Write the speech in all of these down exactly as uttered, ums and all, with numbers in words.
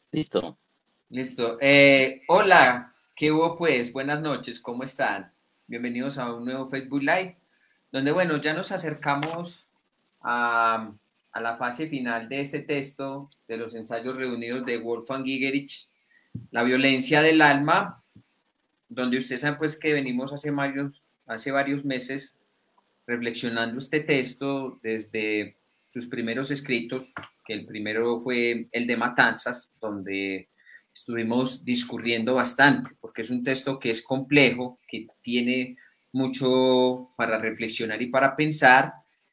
Listo. Listo. Eh, hola, ¿qué hubo pues? Buenas noches, ¿cómo están? Bienvenidos a un nuevo Facebook Live, donde bueno, ya nos acercamos a, a la fase final de este texto de los ensayos reunidos de Wolfgang Gigerich, La violencia del alma, donde ustedes saben pues que venimos hace varios, hace varios meses reflexionando este texto desde sus primeros escritos, que el primero fue el de Matanzas, donde estuvimos discurriendo bastante, porque es un texto que es complejo, que tiene mucho para reflexionar y para pensar,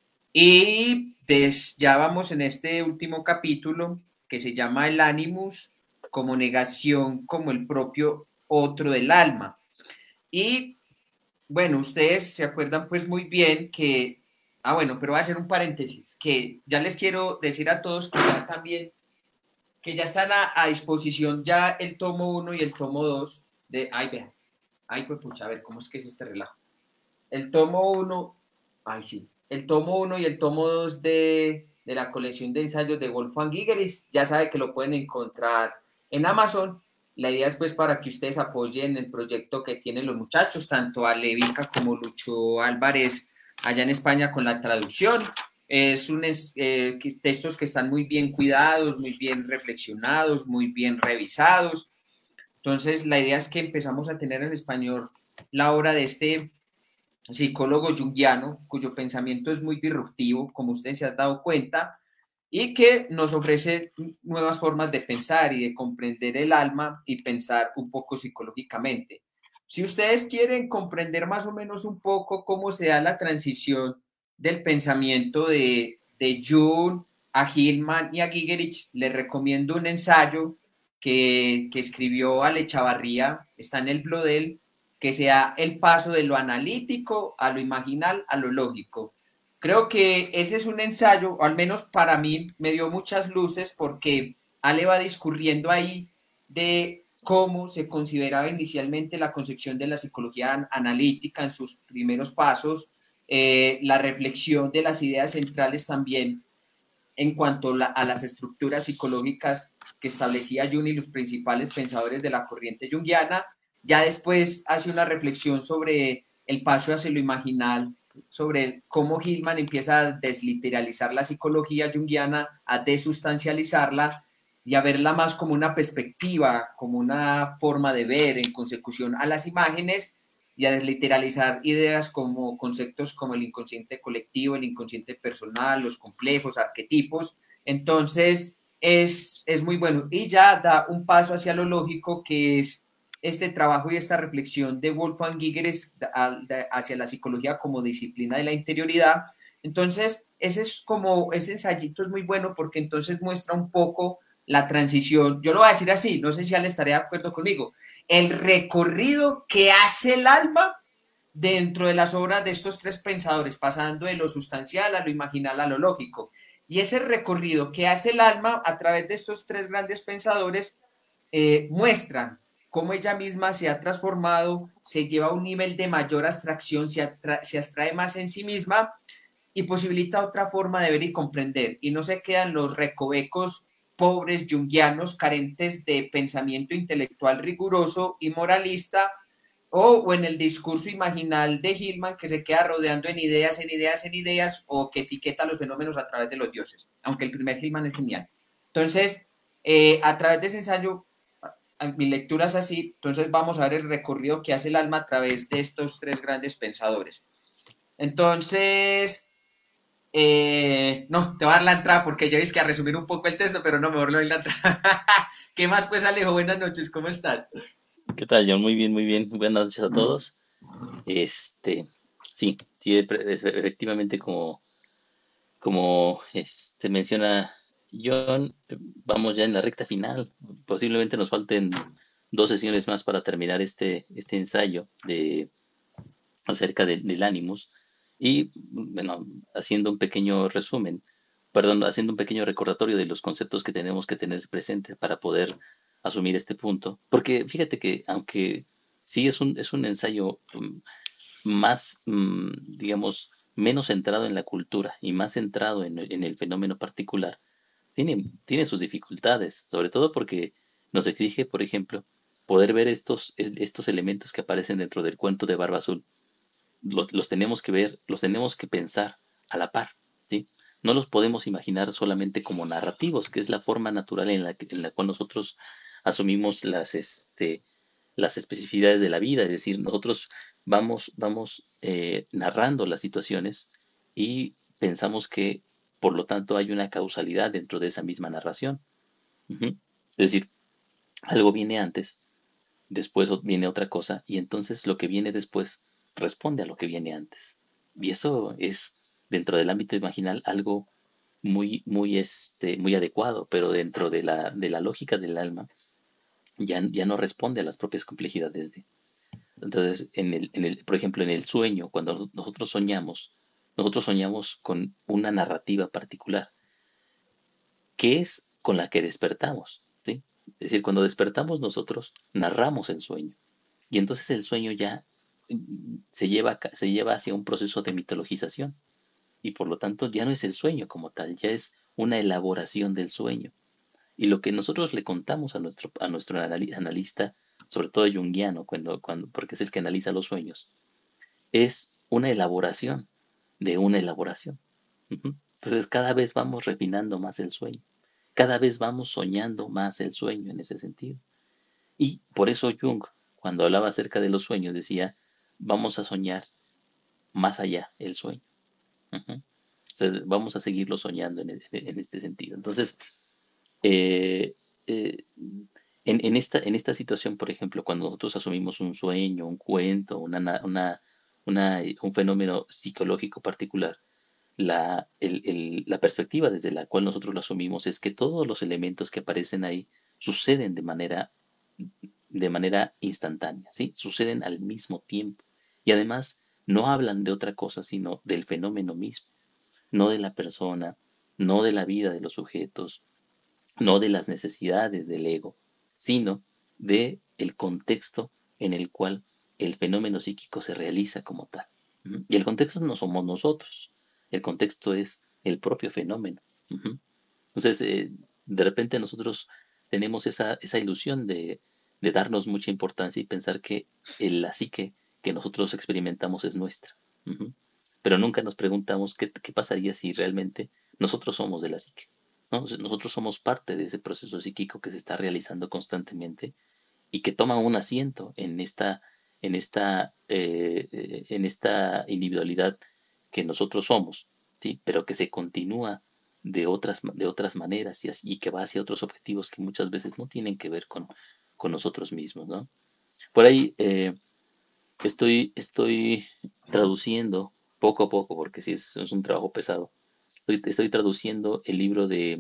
y des, ya vamos en este último capítulo que se llama el Animus como negación, como el propio otro del alma. Y bueno, ustedes se acuerdan pues muy bien que, ah bueno, pero voy a hacer un paréntesis, que ya les quiero decir a todos que ya también, que ya están a, a disposición ya el tomo uno y el tomo dos de, ay vean, ay pues pucha, a ver, ¿cómo es que es este relajo? El tomo uno, ay sí, el tomo uno y el tomo dos de, de la colección de ensayos de Wolfgang Gigeris, ya sabe que lo pueden encontrar en Amazon. La idea es pues para que ustedes apoyen el proyecto que tienen los muchachos, tanto a Levica como Lucho Álvarez allá en España con la traducción. Es un eh, textos que están muy bien cuidados, muy bien reflexionados, muy bien revisados. Entonces la idea es que empezamos a tener en español la obra de este psicólogo junguiano, cuyo pensamiento es muy disruptivo, como ustedes se han dado cuenta, y que nos ofrece nuevas formas de pensar y de comprender el alma y pensar un poco psicológicamente. Si ustedes quieren comprender más o menos un poco cómo se da la transición del pensamiento de, de Jung a Hillman y a Gigerich, les recomiendo un ensayo que, que escribió Ale Chavarría, está en el Blodel, que sea el paso de lo analítico a lo imaginal a lo lógico. Creo que ese es un ensayo, o al menos para mí me dio muchas luces porque Ale va discurriendo ahí de cómo se consideraba inicialmente la concepción de la psicología analítica en sus primeros pasos, eh, la reflexión de las ideas centrales también en cuanto la, a las estructuras psicológicas que establecía Jung y los principales pensadores de la corriente junguiana. Ya después hace una reflexión sobre el paso hacia lo imaginal, sobre cómo Hillman empieza a desliteralizar la psicología junguiana, a desustancializarla y a verla más como una perspectiva, como una forma de ver en consecución a las imágenes y a desliteralizar ideas como conceptos como el inconsciente colectivo, el inconsciente personal, los complejos, arquetipos. Entonces, es, es muy bueno. Y ya da un paso hacia lo lógico, que es este trabajo y esta reflexión de Wolfgang Gigeres hacia la psicología como disciplina de la interioridad. Entonces, ese es como, ese ensayito es muy bueno porque entonces muestra un poco la transición. Yo lo voy a decir así, no sé si Ale estaría de acuerdo conmigo, el recorrido que hace el alma dentro de las obras de estos tres pensadores, pasando de lo sustancial a lo imaginal a lo lógico. Y ese recorrido que hace el alma a través de estos tres grandes pensadores eh, muestran cómo ella misma se ha transformado, se lleva a un nivel de mayor abstracción, se, atra se abstrae más en sí misma y posibilita otra forma de ver y comprender. Y no se quedan los recovecos pobres junguianos carentes de pensamiento intelectual riguroso y moralista, o, o en el discurso imaginal de Hillman que se queda rodeando en ideas, en ideas, en ideas, o que etiqueta los fenómenos a través de los dioses, aunque el primer Hillman es genial. Entonces, eh, a través de ese ensayo, mi lectura es así, entonces vamos a ver el recorrido que hace el alma a través de estos tres grandes pensadores. Entonces, eh, no, te voy a dar la entrada porque ya ves que a resumir un poco el texto, pero no, mejor le doy la entrada. ¿Qué más pues, Alejo? Buenas noches, ¿cómo estás? ¿Qué tal, John? Muy bien, muy bien. Buenas noches a todos. Este, sí, sí, e- es- efectivamente, como, como este, menciona John, eh, vamos ya en la recta final. Posiblemente nos falten dos sesiones más para terminar este, este ensayo de, acerca de- del Animus. Y, bueno, haciendo un pequeño resumen, perdón, haciendo un pequeño recordatorio de los conceptos que tenemos que tener presentes para poder asumir este punto. Porque fíjate que aunque sí es un, es un ensayo mm, más, mm, digamos, menos centrado en la cultura y más centrado en, el en el fenómeno particular, tiene, tiene sus dificultades, sobre todo porque Nos exige, por ejemplo, poder ver estos, es- estos elementos que aparecen dentro del cuento de Barba Azul. Los, los tenemos que ver, los tenemos que pensar a la par, ¿sí? No los podemos imaginar solamente como narrativos, que es la forma natural en la, que- en la cual nosotros asumimos las, este, las especificidades de la vida, es decir, nosotros vamos, vamos eh, narrando las situaciones y pensamos que, por lo tanto, hay una causalidad dentro de esa misma narración. Ujú. Es decir, algo viene antes, después ot- viene otra cosa, y entonces lo que viene después responde a lo que viene antes. Y eso es, dentro del ámbito imaginal, algo muy, muy, este, muy adecuado, pero dentro de la, de la lógica del alma ya, ya no responde a las propias complejidades de. Entonces, en el, en el, por ejemplo, en el sueño, cuando nosotros soñamos, nosotros soñamos con una narrativa particular, que es con la que despertamos, ¿sí? Es decir, cuando despertamos nosotros narramos el sueño. Y entonces el sueño ya mm, se lleva, a ca- se lleva hacia un proceso de mitologización. Y por lo tanto ya no es el sueño como tal, ya es una elaboración del sueño. Y lo que nosotros le contamos a nuestro, a nuestro anali- analista, sobre todo junguiano, cuando, cuando, porque es el que analiza los sueños, es una elaboración de una elaboración. Ujú. Entonces cada vez vamos refinando más el sueño, cada vez vamos soñando más el sueño en ese sentido. Y por eso Jung, cuando hablaba acerca de los sueños, decía, vamos a soñar más allá el sueño. Ujú. O sea, vamos a seguirlo soñando en, e- en este sentido. Entonces, eh, eh, en, en esta, en esta situación, por ejemplo, cuando nosotros asumimos un sueño, un cuento, una, na- una, una, eh, un fenómeno psicológico particular, la, el- el- la perspectiva desde la cual nosotros lo asumimos es que todos los elementos que aparecen ahí suceden de manera, de manera instantánea, ¿sí? Suceden al mismo tiempo. Y además no hablan de otra cosa, sino del fenómeno mismo, no de la persona, no de la vida de los sujetos, no de las necesidades del ego, sino de el contexto en el cual el fenómeno psíquico se realiza como tal. Ujú. Y el contexto no somos nosotros, el contexto es el propio fenómeno. Ujú. Entonces, eh, de repente nosotros tenemos esa, esa ilusión de, de darnos mucha importancia y pensar que el- la psique que nosotros experimentamos es nuestra. Ujú. Pero nunca nos preguntamos qué, qué pasaría si realmente nosotros somos de la psique, ¿no? O sea, nosotros somos parte de ese proceso psíquico que se está realizando constantemente y que toma un asiento en esta, en esta, eh, eh, en esta individualidad que nosotros somos, ¿sí? Pero que se continúa de otras, de otras maneras y, así- y que va hacia otros objetivos que muchas veces no tienen que ver con, con nosotros mismos, ¿no? Por ahí eh, estoy, estoy traduciendo poco a poco, porque sí es, es un trabajo pesado. Estoy, estoy traduciendo el libro de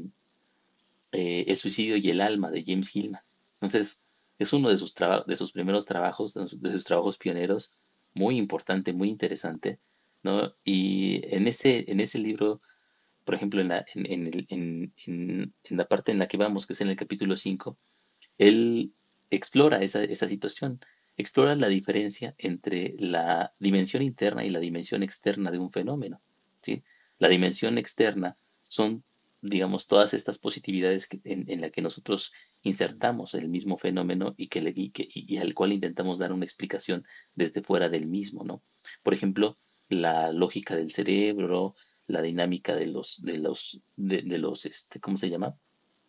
eh, El suicidio y el alma de James Hillman. Entonces, es uno de sus, traba- de sus primeros trabajos, de sus, de sus trabajos pioneros, muy importante, muy interesante, ¿no? Y en ese, en ese libro, por ejemplo, en la, en, en el- en- en- en la parte en la que vamos, que es en el capítulo cinco, él explora esa, esa situación, explora la diferencia entre la dimensión interna y la dimensión externa de un fenómeno, ¿sí? La dimensión externa son, digamos, todas estas positividades que- en, en la que nosotros insertamos el mismo fenómeno y, que le, y, que- y- y al cual intentamos dar una explicación desde fuera del mismo, ¿no? Por ejemplo, la lógica del cerebro, la dinámica de los, de los, de, de los, este, ¿cómo se llama?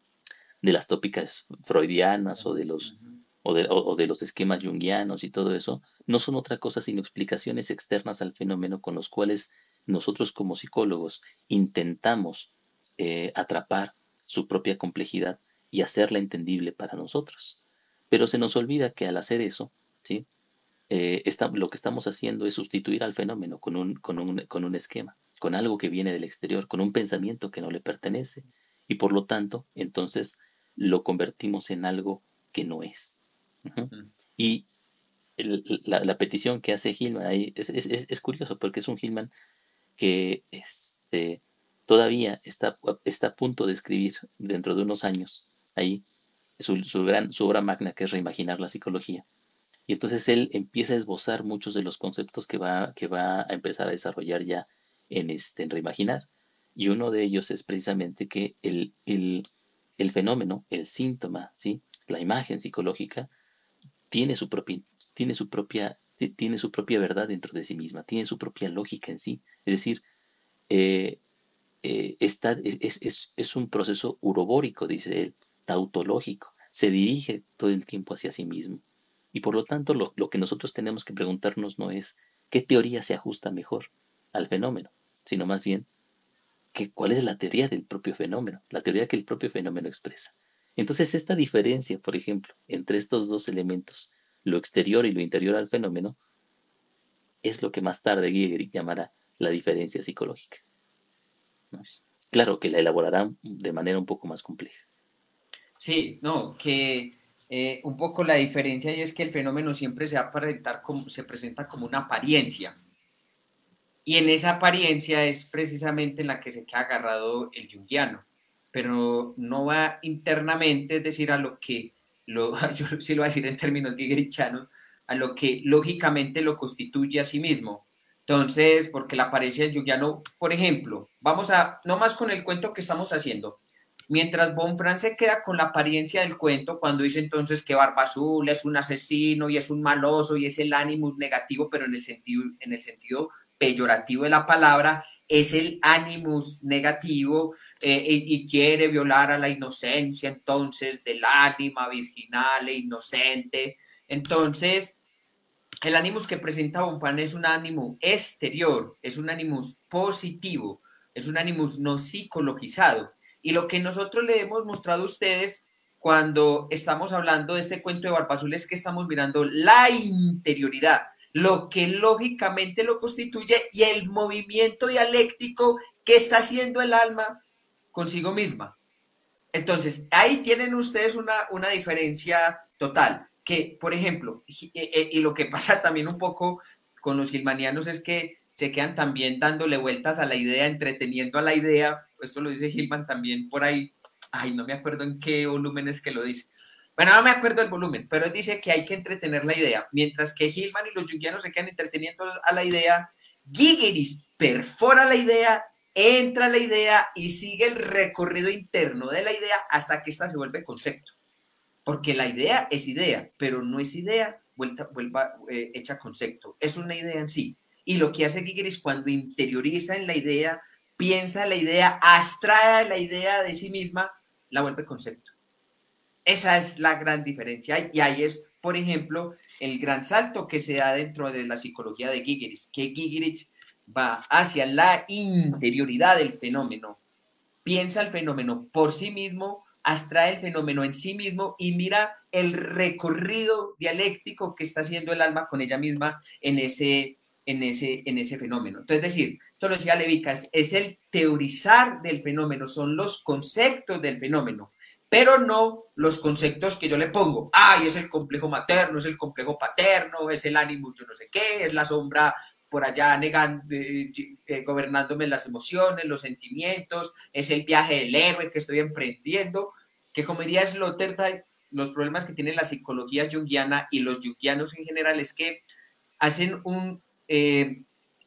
De las tópicas freudianas o de los, Ujú. o de, o- o de los esquemas junguianos y todo eso, no son otra cosa sino explicaciones externas al fenómeno con los cuales nosotros como psicólogos intentamos eh, atrapar su propia complejidad y hacerla entendible para nosotros. Pero se nos olvida que al hacer eso, ¿sí? Eh, está- lo que estamos haciendo es sustituir al fenómeno con un, con un, con un esquema, con algo que viene del exterior, con un pensamiento que no le pertenece. Y por lo tanto, entonces lo convertimos en algo que no es. Ujú. Mm. Y el- la, la petición que hace Hillman ahí es, es, es- es curioso porque es un Hillman que este, todavía está, está a punto de escribir dentro de unos años ahí su, su gran, su obra magna que es Reimaginar la psicología. Y entonces él empieza a esbozar muchos de los conceptos que va, que va a empezar a desarrollar ya en, este, en Reimaginar. Y uno de ellos es precisamente que el, el, el fenómeno, el síntoma, ¿sí? la imagen psicológica tiene su propia, tiene su propia, tiene su propia verdad dentro de sí misma, tiene su propia lógica en sí. Es decir, eh, eh, está, es, es, es un proceso urobórico, dice él, tautológico, se dirige todo el tiempo hacia sí mismo. Y por lo tanto, lo, lo que nosotros tenemos que preguntarnos no es qué teoría se ajusta mejor al fenómeno, sino más bien que, cuál es la teoría del propio fenómeno, la teoría que el propio fenómeno expresa. Entonces, esta diferencia, por ejemplo, entre estos dos elementos, lo exterior y lo interior al fenómeno, es lo que más tarde Gehrig llamará la diferencia psicológica, ¿no? Claro que la elaborará de manera un poco más compleja. Sí, no, que eh, un poco la diferencia y es que el fenómeno siempre se, va a presentar como, se presenta como una apariencia. Y en esa apariencia es precisamente en la que se queda agarrado el junguiano, pero no va internamente, es decir, a lo que, lo, yo sí lo voy a decir en términos gigericianos, a lo que lógicamente lo constituye a sí mismo. Entonces, porque la apariencia del junguiano, por ejemplo, vamos a, no más con el cuento que estamos haciendo, mientras Bonfran se queda con la apariencia del cuento, cuando dice entonces que Barba Azul es un asesino y es un maloso y es el ánimos negativo, pero en el sentido, en el sentido peyorativo de la palabra, es el animus negativo eh, y, y quiere violar a la inocencia entonces del ánima virginal e inocente. Entonces, el animus que presenta Bonfán es un ánimo exterior, es un animus positivo, es un animus no psicologizado. Y lo que nosotros le hemos mostrado a ustedes cuando estamos hablando de este cuento de Barba Azul es que estamos mirando la interioridad, lo que lógicamente lo constituye y el movimiento dialéctico que está haciendo el alma consigo misma. Entonces, ahí tienen ustedes una, una diferencia total, que, por ejemplo, y, y, y lo que pasa también un poco con los gilmanianos es que se quedan también dándole vueltas a la idea, entreteniendo a la idea, esto lo dice Hillman también por ahí, ay, no me acuerdo en qué volumen es que lo dice, bueno, no me acuerdo el volumen, pero él dice que hay que entretener la idea, mientras que Hillman y los junguianos se quedan entreteniendo a la idea, Gigeris perfora la idea, entra la idea y sigue el recorrido interno de la idea hasta que ésta se vuelve concepto. Porque la idea es idea, pero no es idea vuelta, vuelva eh, hecha concepto, es una idea en sí. Y lo que hace Gigeris cuando interioriza en la idea, piensa la idea, abstrae la idea de sí misma, la vuelve concepto. Esa es la gran diferencia. Y ahí es, por ejemplo, el gran salto que se da dentro de la psicología de Gigeris, que Gigeris va hacia la interioridad del fenómeno, piensa el fenómeno por sí mismo, abstrae el fenómeno en sí mismo y mira el recorrido dialéctico que está haciendo el alma con ella misma en ese, en ese, en ese fenómeno. Entonces, es decir, esto lo decía Levica, es, es el teorizar del fenómeno, son los conceptos del fenómeno, pero no los conceptos que yo le pongo. Ay, es el complejo materno, es el complejo paterno, es el ánimo, yo no sé qué, es la sombra por allá negando, eh, eh, gobernándome las emociones, los sentimientos, es el viaje del héroe que estoy emprendiendo, que como diría Sloterdijk, los problemas que tiene la psicología junguiana y los junguianos en general es que hacen un... Eh,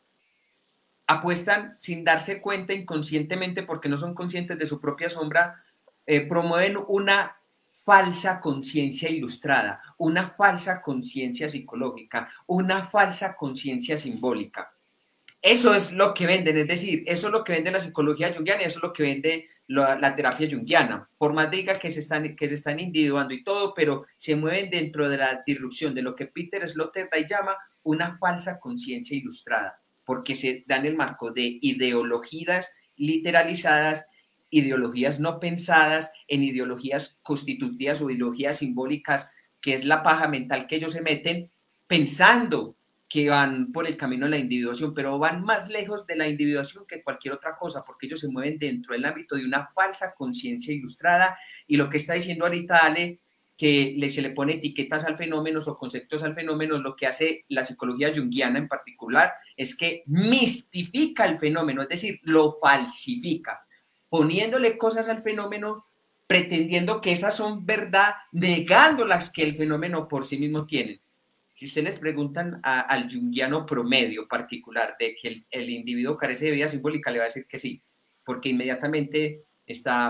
apuestan sin darse cuenta inconscientemente porque no son conscientes de su propia sombra, eh, promueven una falsa conciencia ilustrada, una falsa conciencia psicológica, una falsa conciencia simbólica. Eso es lo que venden, es decir, eso es lo que vende la psicología junguiana y eso es lo que vende la, la terapia junguiana. Por más diga que se, están, que se están individuando y todo, pero se mueven dentro de la disrupción de lo que Peter Sloterdijk llama una falsa conciencia ilustrada, porque se dan el marco de ideologías literalizadas, ideologías no pensadas, en ideologías constitutivas o ideologías simbólicas, que es la paja mental que ellos se meten pensando que van por el camino de la individuación, pero van más lejos de la individuación que cualquier otra cosa, porque ellos se mueven dentro del ámbito de una falsa conciencia ilustrada, y lo que está diciendo ahorita Ale, que le, se le pone etiquetas al fenómeno o conceptos al fenómeno, lo que hace la psicología junguiana en particular es que mistifica el fenómeno, es decir, lo falsifica, poniéndole cosas al fenómeno, pretendiendo que esas son verdad, negando las que el fenómeno por sí mismo tiene. Si ustedes les preguntan a, al junguiano promedio particular de que el, el individuo carece de vida simbólica, le va a decir que sí, porque inmediatamente está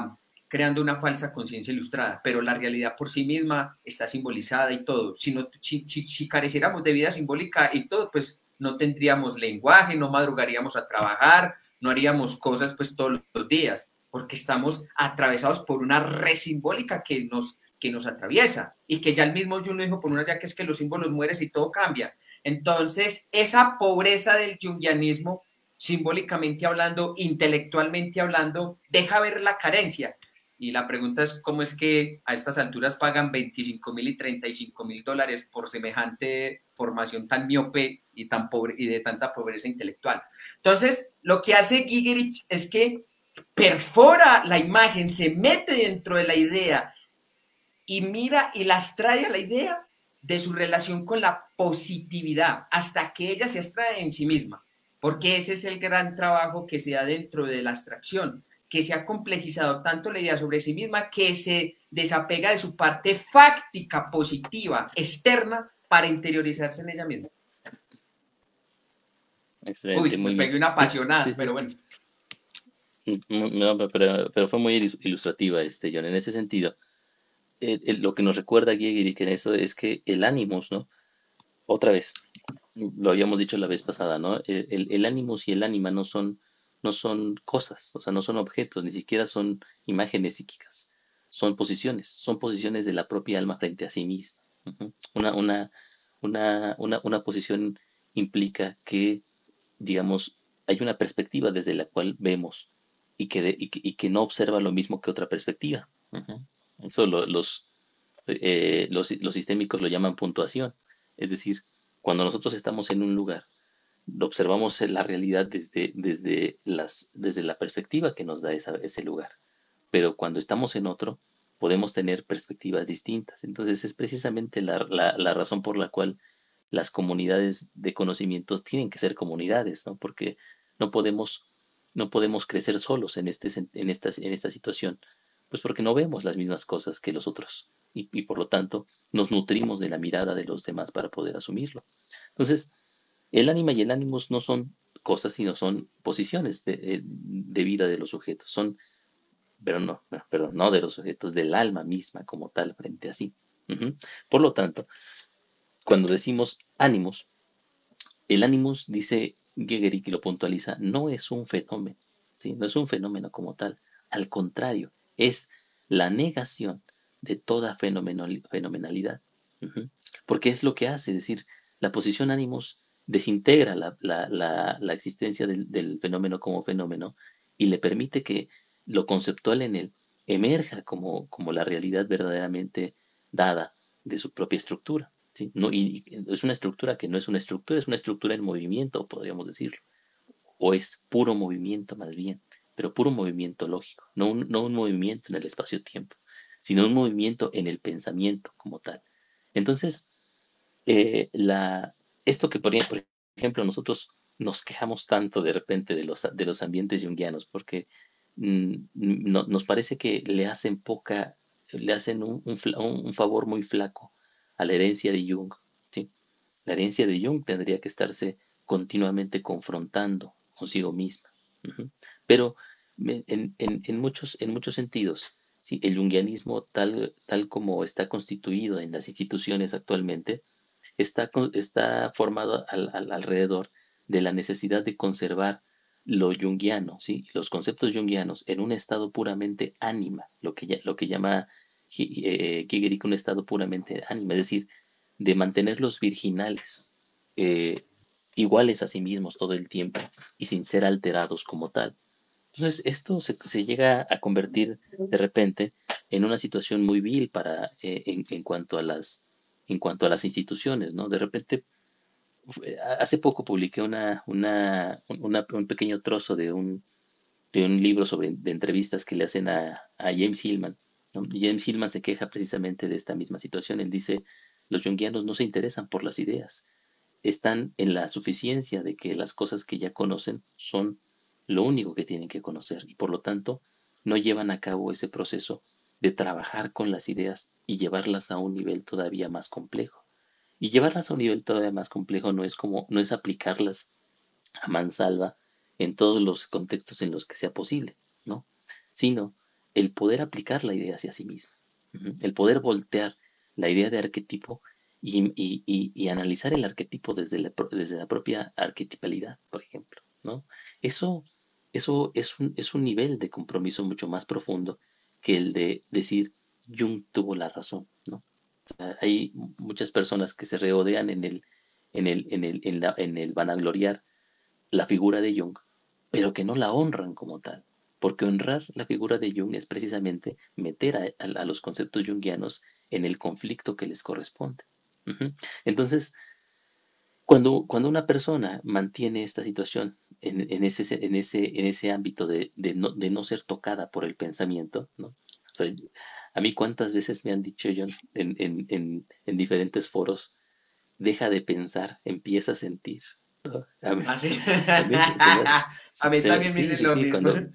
creando una falsa conciencia ilustrada, pero la realidad por sí misma está simbolizada y todo. Si, no, si, si, si careciéramos de vida simbólica y todo, pues no tendríamos lenguaje, no madrugaríamos a trabajar, no haríamos cosas pues todos los días, porque estamos atravesados por una red simbólica que nos, que nos atraviesa y que ya el mismo Jung lo dijo por una ya que es que los símbolos mueren y todo cambia. Entonces, esa pobreza del jungianismo, simbólicamente hablando, intelectualmente hablando, deja ver la carencia. Y la pregunta es cómo es que a estas alturas pagan veinticinco mil y treinta y cinco mil dólares por semejante formación tan miope y, tan pobre, y de tanta pobreza intelectual. Entonces, lo que hace Gigerich es que perfora la imagen, se mete dentro de la idea y mira y las trae a la idea de su relación con la positividad hasta que ella se abstrae en sí misma, porque ese es el gran trabajo que se da dentro de la abstracción, que se ha complejizado tanto la idea sobre sí misma que se desapega de su parte fáctica, positiva, externa, para interiorizarse en ella misma. Excelente, Uy, me muy bien. pegué una Sí, sí, apasionada, sí. pero bueno. No, pero, pero fue muy ilustrativa, este, John. En ese sentido, eh, eh, lo que nos recuerda Giegerich en eso es que el ánimos, ¿no? Otra vez, lo habíamos dicho la vez pasada, ¿no? El, el, el ánimos y el ánima no son, no son cosas, o sea, no son objetos, ni siquiera son imágenes psíquicas, son posiciones, son posiciones de la propia alma frente a sí misma. Ujú. Una, una, una, una, una posición implica que, digamos, hay una perspectiva desde la cual vemos y que, de- y que, y que no observa lo mismo que otra perspectiva. Ujú. Eso lo- los, eh, los, los sistémicos lo llaman puntuación. Es decir, cuando nosotros estamos en un lugar, observamos la realidad desde, desde, las, desde la perspectiva que nos da esa- ese lugar. Pero cuando estamos en otro, podemos tener perspectivas distintas. Entonces es precisamente la, la, la razón por la cual las comunidades de conocimientos tienen que ser comunidades, ¿no? Porque no podemos, no podemos crecer solos en, este, en, esta, en esta situación, pues porque no vemos las mismas cosas que los otros y, y por lo tanto nos nutrimos de la mirada de los demás para poder asumirlo. Entonces, el ánima y el ánimos no son cosas, sino son posiciones de, de, de vida de los sujetos, son, pero no, no, perdón, no de los sujetos, del alma misma como tal frente a sí. Uh-huh. Por lo tanto, cuando decimos ánimos, el ánimos, dice Gehrig y lo puntualiza, no es un fenómeno, ¿sí? No es un fenómeno como tal. Al contrario, es la negación de toda fenomenalidad. Uh-huh. Porque es lo que hace, es decir, la posición ánimos desintegra la, la, la, la existencia del, del fenómeno como fenómeno y le permite que lo conceptual en él emerja como, como la realidad verdaderamente dada de su propia estructura. ¿Sí? No, y es una estructura que no es una estructura, es una estructura en movimiento, podríamos decirlo, o es puro movimiento más bien, pero puro movimiento lógico, no un, no un movimiento en el espacio-tiempo, sino un movimiento en el pensamiento como tal. Entonces, eh, la, esto que por, por ejemplo nosotros nos quejamos tanto de repente de los, de los ambientes junguianos, porque mm, no, nos parece que le hacen poca, le hacen un, un, un favor muy flaco a la herencia de Jung, ¿sí? La herencia de Jung tendría que estarse continuamente confrontando consigo misma. Uh-huh. Pero en, en, en, muchos, en muchos sentidos, ¿sí? El junguianismo tal, tal como está constituido en las instituciones actualmente, está, está formado al, al, alrededor de la necesidad de conservar lo junguiano, ¿sí? Los conceptos junguianos en un estado puramente ánima, lo que, lo que llama eh, Gehrig un estado puramente ánima, es decir, de mantenerlos virginales, eh, iguales a sí mismos todo el tiempo y sin ser alterados como tal. Entonces, esto se, se llega a convertir de repente en una situación muy vil para, eh, en, en cuanto a las, en cuanto a las instituciones, ¿no? De repente, hace poco publiqué una, una, una, un pequeño trozo de un, de un libro sobre de entrevistas que le hacen a, a James Hillman, ¿no? Y James Hillman se queja precisamente de esta misma situación. Él dice, los junguianos no se interesan por las ideas, están en la suficiencia de que las cosas que ya conocen son lo único que tienen que conocer y por lo tanto no llevan a cabo ese proceso de trabajar con las ideas y llevarlas a un nivel todavía más complejo. Y llevarlas a un nivel todavía más complejo no es como, no es aplicarlas a mansalva en todos los contextos en los que sea posible, ¿no? Sino el poder aplicar la idea hacia sí mismo, ujú, el poder voltear la idea de arquetipo y, y- y- y analizar el arquetipo desde la, pro- desde la propia arquetipalidad, por ejemplo, ¿no? Eso, eso es un, es un nivel de compromiso mucho más profundo que el de decir Jung tuvo la razón, ¿no? Hay muchas personas que se regodean en el, en el, en el, en la- en el vanagloriar la figura de Jung, pero que no la honran como tal. Porque honrar la figura de Jung es precisamente meter a, a- a los conceptos jungianos en el conflicto que les corresponde. Ujú. Entonces, cuando, cuando una persona mantiene esta situación en, en ese, en ese, en ese ámbito de, de no, de no ser tocada por el pensamiento, ¿no? O sea, a mí cuántas veces me han dicho, John, en, en, en, en diferentes foros, deja de pensar, empieza a sentir, ¿no? A mí, Así. a mí se, se me hace, A se- mí se- también me sí, dicen sí, lo sí, mismo. cuando,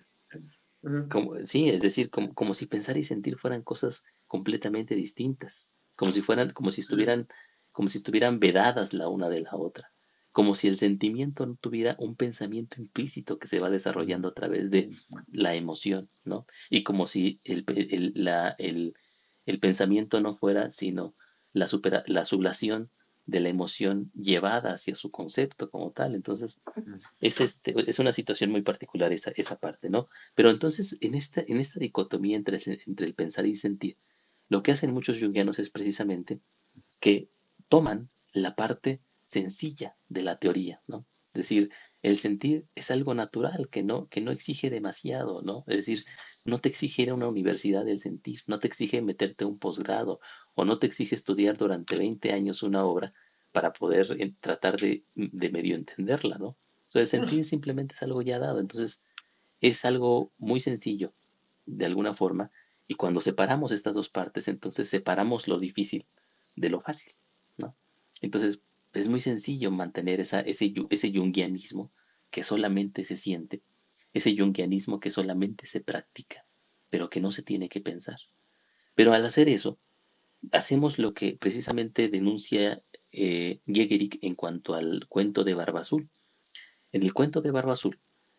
Ujú. como, sí, es decir, como, como si pensar y sentir fueran cosas completamente distintas, como si fueran, como si estuvieran, como si estuvieran vedadas la una de la otra, como si el sentimiento no tuviera un pensamiento implícito que se va desarrollando a través de la emoción, ¿no? Y como si el, pe- el, la, el, el pensamiento no fuera sino la, supera- la sublación de la emoción llevada hacia su concepto como tal. Entonces, es, este, es una situación muy particular esa, esa parte, ¿no? Pero entonces, en esta, en esta dicotomía entre, el- entre el pensar y sentir, lo que hacen muchos junguianos es precisamente que toman la parte sencilla de la teoría, ¿no? Es decir, el sentir es algo natural, que no, que no exige demasiado, ¿no? Es decir, no te exige ir a una universidad del sentir, no te exige meterte a un posgrado o no te exige estudiar durante veinte años una obra para poder eh, tratar de, de medio entenderla, ¿no? Entonces, el sentir simplemente es algo ya dado, entonces es algo muy sencillo, de alguna forma, y cuando separamos estas dos partes, entonces separamos lo difícil de lo fácil, ¿no? Entonces, es muy sencillo mantener esa, ese, yu- ese junguianismo que solamente se siente, ese junguianismo que solamente se practica, pero que no se tiene que pensar. Pero al hacer eso, hacemos lo que precisamente denuncia eh, Gehrig en cuanto al cuento de Barba Azul. En el cuento de Barba Azul,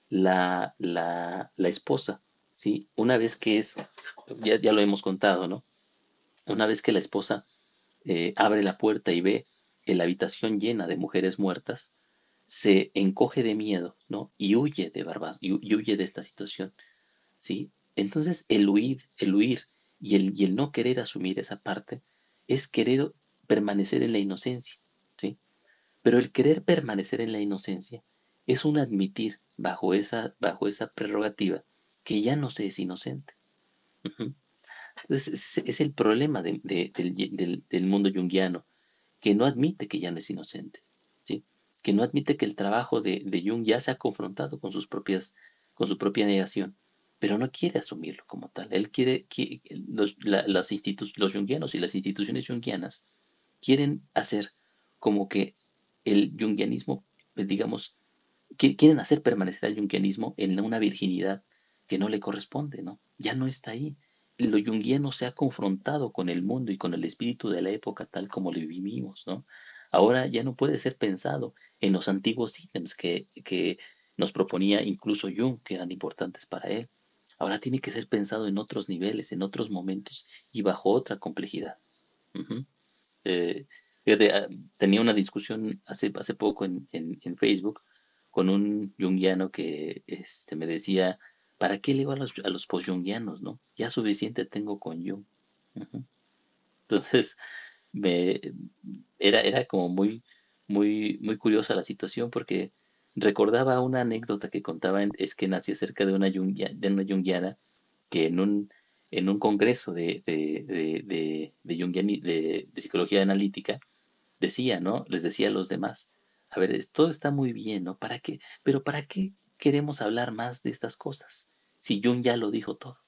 la, la, la esposa, ¿sí? Una vez que es, ya, ya lo hemos contado, ¿no? Una vez que la esposa eh, abre la puerta y ve en la habitación llena de mujeres muertas, se encoge de miedo, ¿no? Y huye de Barba, y, y huye de esta situación, ¿sí? Entonces el huir, el huir y el, y el no querer asumir esa parte es querer permanecer en la inocencia, ¿sí? Pero el querer permanecer en la inocencia es un admitir bajo esa, bajo esa prerrogativa que ya no se es inocente. Ujú. Entonces, es, es el problema de- de- del, del- del mundo junguiano, que no admite que ya no es inocente, ¿sí? Que no admite que el trabajo de, de Jung ya se ha confrontado con sus propias, con su propia negación, pero no quiere asumirlo como tal. Él quiere que los, la- las institu- los junguianos y las instituciones junguianas quieren hacer como que el junguianismo, eh, digamos, qui- quieren hacer permanecer al junguianismo en una virginidad que no le corresponde, ¿no? Ya no está ahí. Lo junguiano se ha confrontado con el mundo y con el espíritu de la época tal como lo vivimos, ¿no? Ahora ya no puede ser pensado en los antiguos ítems que, que nos proponía incluso Jung, que eran importantes para él. Ahora tiene que ser pensado en otros niveles, en otros momentos y bajo otra complejidad. Ujú. Eh, fíjate, ah, tenía una discusión hace, hace poco en, en- en Facebook con un junguiano que este, me decía, ¿para qué leo a los, a los post-junguianos, no? Ya suficiente tengo con Jung. Ujú. Entonces, me, era, era como muy, muy, muy curiosa la situación porque recordaba una anécdota que contaba en Eskenazi acerca de una, junguia- de una junguiana que en un, en un congreso de, de, de, de, de junguiani- de- de psicología analítica decía, ¿no? Les decía a los demás, a ver, es- todo está muy bien, ¿no? ¿Para qué? Pero ¿para qué queremos hablar más de estas cosas? Si Jung ya lo dijo todo,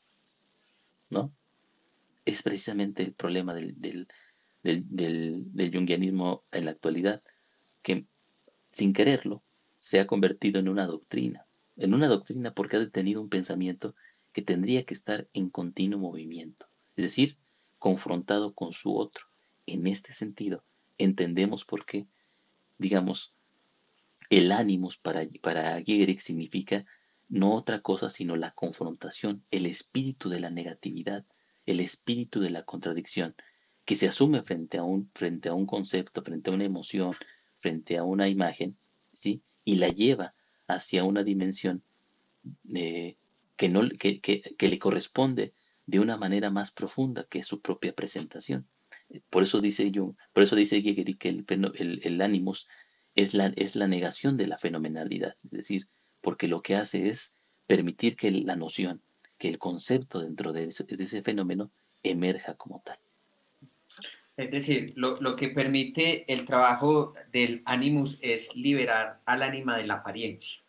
¿no? Es precisamente el problema del, del, del, del, del junguianismo en la actualidad, que sin quererlo se ha convertido en una doctrina, en una doctrina porque ha detenido un pensamiento que tendría que estar en continuo movimiento, es decir, confrontado con su otro. En este sentido, entendemos por qué, digamos, el ánimos para, para Gehrig significa no otra cosa sino la confrontación, el espíritu de la negatividad, el espíritu de la contradicción, que se asume frente a un, frente a un concepto, frente a una emoción, frente a una imagen, ¿sí? Y la lleva hacia una dimensión eh, que, no, que, que, que le corresponde de una manera más profunda que es su propia presentación. Por eso dice Jung, por eso dice Gehry que el, el, el animus es la, es la negación de la fenomenalidad, es decir, porque lo que hace es permitir que la noción, que el concepto dentro de ese, de ese fenómeno emerja como tal. Es decir, lo, lo que permite el trabajo del animus es liberar al ánima de la apariencia.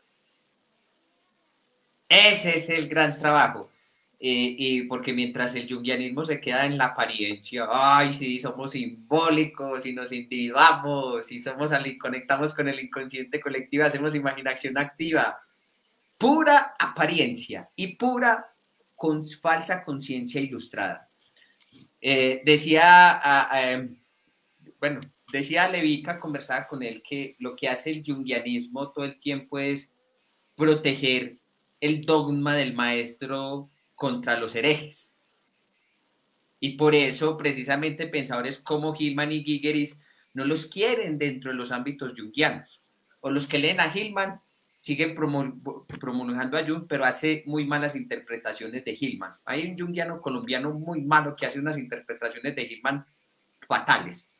Ese es el gran trabajo. Eh, y porque mientras el junguianismo se queda en la apariencia, ay, sí, somos simbólicos y nos individuamos y somos conectamos con el inconsciente colectivo, hacemos imaginación activa, pura apariencia y pura con, falsa conciencia ilustrada. Eh, decía, a, a, bueno, decía Levica, conversaba con él, que lo que hace el junguianismo todo el tiempo es proteger el dogma del maestro contra los herejes. Y por eso, precisamente, pensadores como Hillman y Gigeris no los quieren dentro de los ámbitos junguianos. O los que leen a Hillman siguen promulgando a Jung, pero hace muy malas interpretaciones de Hillman. Hay un junguiano colombiano muy malo que hace unas interpretaciones de Hillman fatales.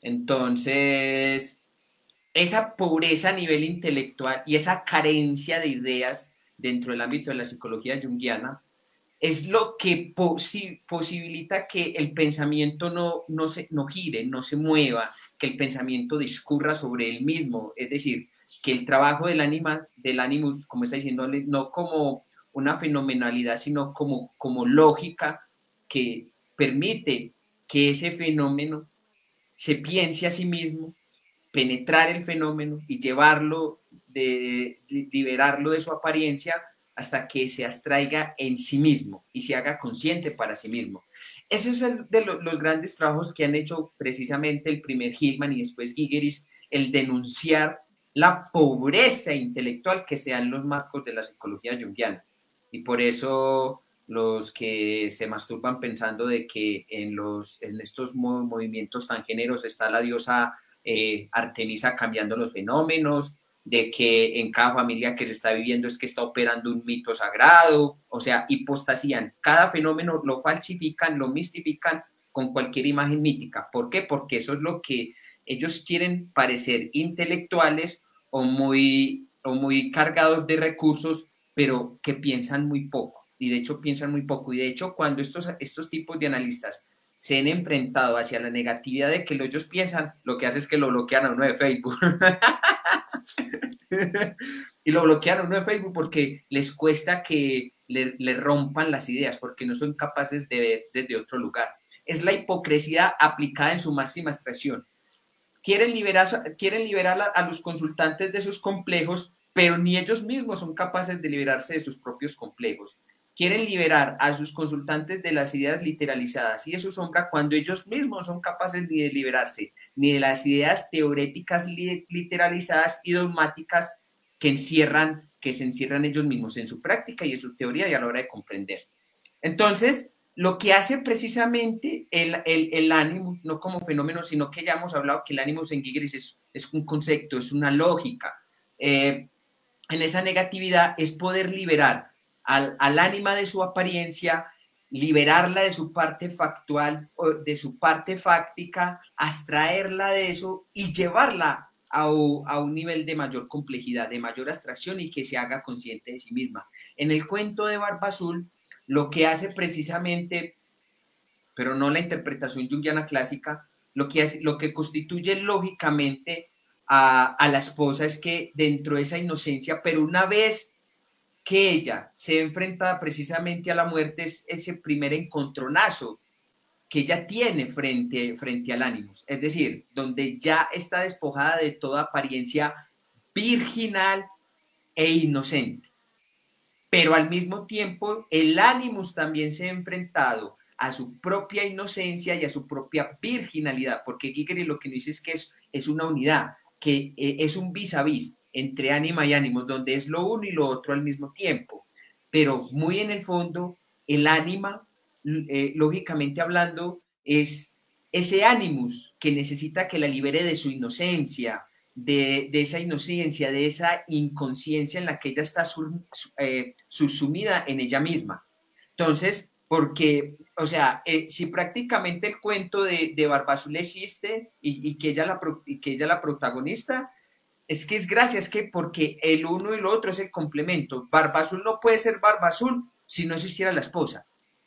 Entonces, esa pobreza a nivel intelectual y esa carencia de ideas dentro del ámbito de la psicología junguiana es lo que posi posibilita que el pensamiento no, no, se, no gire, no se mueva, que el pensamiento discurra sobre él mismo. Es decir, que el trabajo del, anima, del animus, como está diciendo, no como una fenomenalidad, sino como, como lógica que permite que ese fenómeno se piense a sí mismo, penetrar el fenómeno y llevarlo, de, de, liberarlo de su apariencia hasta que se abstraiga en sí mismo y se haga consciente para sí mismo. Ese es el de lo, los grandes trabajos que han hecho precisamente el primer Hillman y después Gigeris, el denunciar la pobreza intelectual que se da en los marcos de la psicología junguiana. Y por eso los que se masturban pensando de que en, los, en estos movimientos tan géneros está la diosa eh, Artemisa cambiando los fenómenos, de que en cada familia que se está viviendo es que está operando un mito sagrado, o sea, hipostasían cada fenómeno, lo falsifican, lo mistifican con cualquier imagen mítica. ¿Por qué? Porque eso es lo que ellos quieren parecer intelectuales o muy, o muy cargados de recursos, pero que piensan muy poco, y de hecho piensan muy poco, y de hecho cuando estos, estos tipos de analistas se han enfrentado hacia la negatividad de que lo ellos piensan, lo que hace es que lo bloquean a uno de Facebook. Y lo bloquean a uno de Facebook porque les cuesta que le, le rompan las ideas, porque no son capaces de ver desde otro lugar. Es la hipocresía aplicada en su máxima expresión. Quieren liberar, quieren liberar a, a los consultantes de sus complejos, pero ni ellos mismos son capaces de liberarse de sus propios complejos. Quieren liberar a sus consultantes de las ideas literalizadas y de su sombra cuando ellos mismos son capaces ni de liberarse, ni de las ideas teoréticas li literalizadas y dogmáticas que encierran, que se encierran ellos mismos en su práctica y en su teoría y a la hora de comprender. Entonces, lo que hace precisamente el, el, el animus, no como fenómeno, sino que ya hemos hablado que el animus en Gigeris es, es un concepto, es una lógica. Eh, en esa negatividad es poder liberar al, al ánima de su apariencia, liberarla de su parte factual, de su parte fáctica, abstraerla de eso y llevarla a, a un nivel de mayor complejidad, de mayor abstracción y que se haga consciente de sí misma. En el cuento de Barba Azul, lo que hace precisamente, pero no la interpretación junguiana clásica, lo que, hace, lo que constituye lógicamente a, a la esposa es que dentro de esa inocencia, pero una vez que ella se enfrenta precisamente a la muerte, es ese primer encontronazo que ella tiene frente, frente al ánimos, es decir, donde ya está despojada de toda apariencia virginal e inocente. Pero al mismo tiempo, el ánimos también se ha enfrentado a su propia inocencia y a su propia virginalidad, porque Gigeris lo que nos dice es que es, es una unidad, que eh, es un vis a vis, entre ánima y ánimos, donde es lo uno y lo otro al mismo tiempo. Pero muy en el fondo, el ánima, eh, lógicamente hablando, es ese ánimus que necesita que la libere de su inocencia, de, de esa inocencia, de esa inconsciencia en la que ella está sur, eh, subsumida en ella misma. Entonces, porque, o sea, eh, si prácticamente el cuento de, de Barbazul existe y, y, que ella la, y que ella la protagonista, es que es gracias que porque el uno y el otro es el complemento. Barbazul no puede ser Barbazul si no existiera la esposa.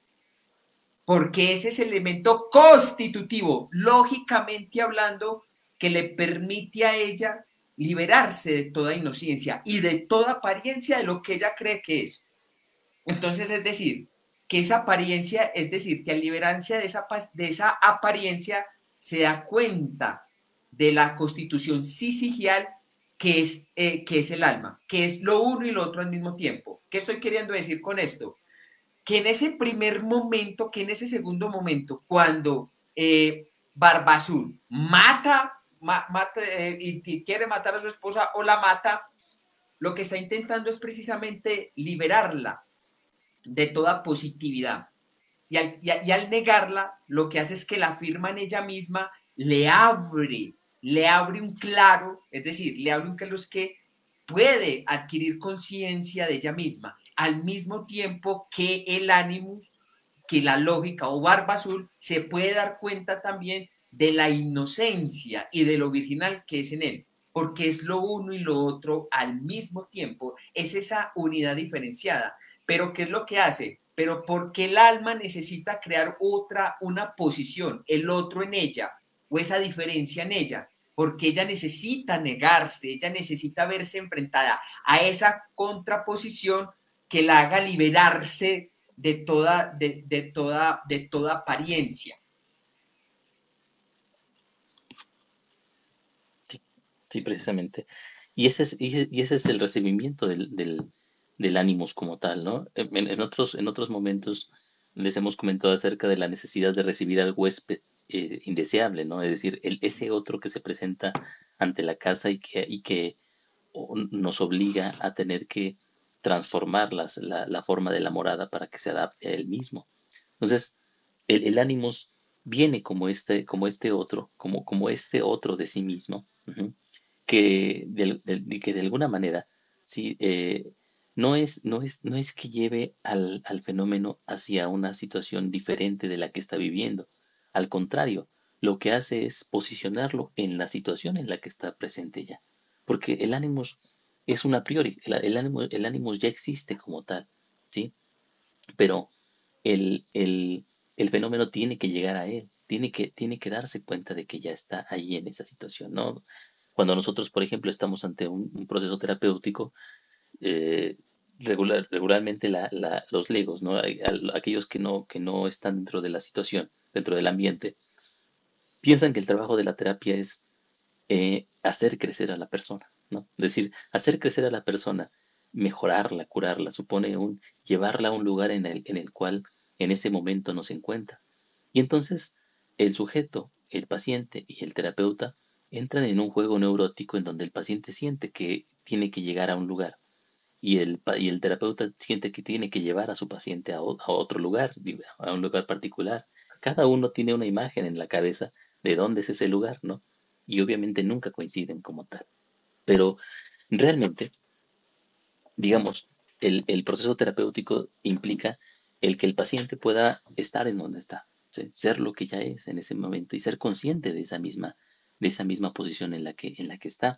Porque ese es el elemento constitutivo, lógicamente hablando, que le permite a ella liberarse de toda inocencia y de toda apariencia de lo que ella cree que es. Entonces, es decir, que esa apariencia, es decir, que al liberarse de esa, de esa apariencia se da cuenta de la constitución psiquial que es, eh, que es el alma, que es lo uno y lo otro al mismo tiempo. ¿Qué estoy queriendo decir con esto? Que en ese primer momento, que en ese segundo momento, cuando eh, Barbazul mata, ma, mata eh, y, y quiere matar a su esposa o la mata, lo que está intentando es precisamente liberarla de toda positividad. Y al, y, y al, negarla, lo que hace es que la afirma en ella misma, le abre, le abre un claro, es decir, le abre un claro que puede adquirir conciencia de ella misma, al mismo tiempo que el ánimos, que la lógica o barba azul se puede dar cuenta también de la inocencia y de lo virginal que es en él, porque es lo uno y lo otro al mismo tiempo, es esa unidad diferenciada. Pero ¿qué es lo que hace? Pero porque el alma necesita crear otra, una posición, el otro en ella, o esa diferencia en ella, porque ella necesita negarse, ella necesita verse enfrentada a esa contraposición que la haga liberarse de toda, de, de toda, de toda apariencia. Sí, sí, precisamente. Y ese es, y ese es el recibimiento del, del, del ánimos como tal, ¿no? En, en otros, en otros momentos les hemos comentado acerca de la necesidad de recibir al huésped eh, indeseable, ¿no? Es decir, el, ese otro que se presenta ante la casa y que, y que nos obliga a tener que transformar las, la, la, forma de la morada para que se adapte a él mismo. Entonces, el, el ánimos viene como este, como este otro, como, como este otro de sí mismo, uh-huh, que, de, de, que de alguna manera sí, eh, no, es, no, es, no es que lleve al, al fenómeno hacia una situación diferente de la que está viviendo. Al contrario, lo que hace es posicionarlo en la situación en la que está presente ya. Porque el ánimos es un a priori, el, el, ánimo, el ánimos ya existe como tal, ¿sí? Pero el, el, el fenómeno tiene que llegar a él, tiene que, tiene que darse cuenta de que ya está ahí en esa situación, ¿no? Cuando nosotros, por ejemplo, estamos ante un, un proceso terapéutico, eh, regular, regularmente la, la, los legos, ¿no? Aquellos que no, que no están dentro de la situación, dentro del ambiente, piensan que el trabajo de la terapia es eh, hacer crecer a la persona, ¿no? Es decir, hacer crecer a la persona, mejorarla, curarla, supone un llevarla a un lugar en el, en el cual en ese momento no se encuentra. Y entonces el sujeto, el paciente y el terapeuta entran en un juego neurótico en donde el paciente siente que tiene que llegar a un lugar y el, y el terapeuta siente que tiene que llevar a su paciente a, a otro lugar, a un lugar particular. Cada uno tiene una imagen en la cabeza de dónde es ese lugar, ¿no? Y obviamente nunca coinciden como tal. Pero realmente, digamos, el, el proceso terapéutico implica el que el paciente pueda estar en donde está, ¿sí? Ser lo que ya es en ese momento y ser consciente de esa misma, de esa misma posición en la que, en la que está.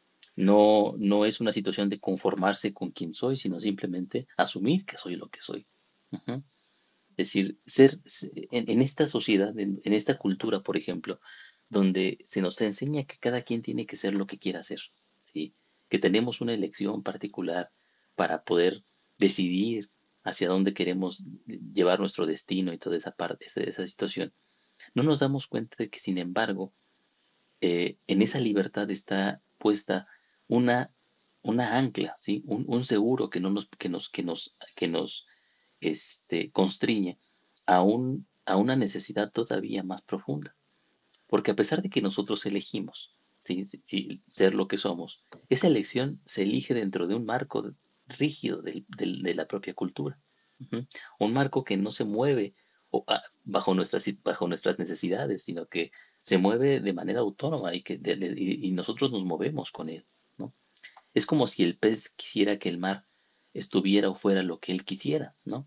No, no es una situación de conformarse con quien soy, sino simplemente asumir que soy lo que soy. Uh-huh. Es decir, ser en, en esta sociedad, en, en, esta cultura, por ejemplo, donde se nos enseña que cada quien tiene que ser lo que quiera ser, ¿sí? Que tenemos una elección particular para poder decidir hacia dónde queremos llevar nuestro destino y toda esa parte, esa, esa situación. No nos damos cuenta de que, sin embargo, eh, en esa libertad está puesta una, una ancla, ¿sí? Un, un seguro que, no nos, que nos, que nos, que nos este, constriñe a, un, a una necesidad todavía más profunda. Porque a pesar de que nosotros elegimos ¿sí? Sí, sí, ser lo que somos, esa elección se elige dentro de un marco rígido del- del- de la propia cultura. Ujú. Un marco que no se mueve o, ah, bajo nuestras, si- bajo nuestras necesidades, sino que se mueve de manera autónoma y, que de- de- y- y nosotros nos movemos con él, ¿no? Es como si el pez quisiera que el mar estuviera o fuera lo que él quisiera, ¿no?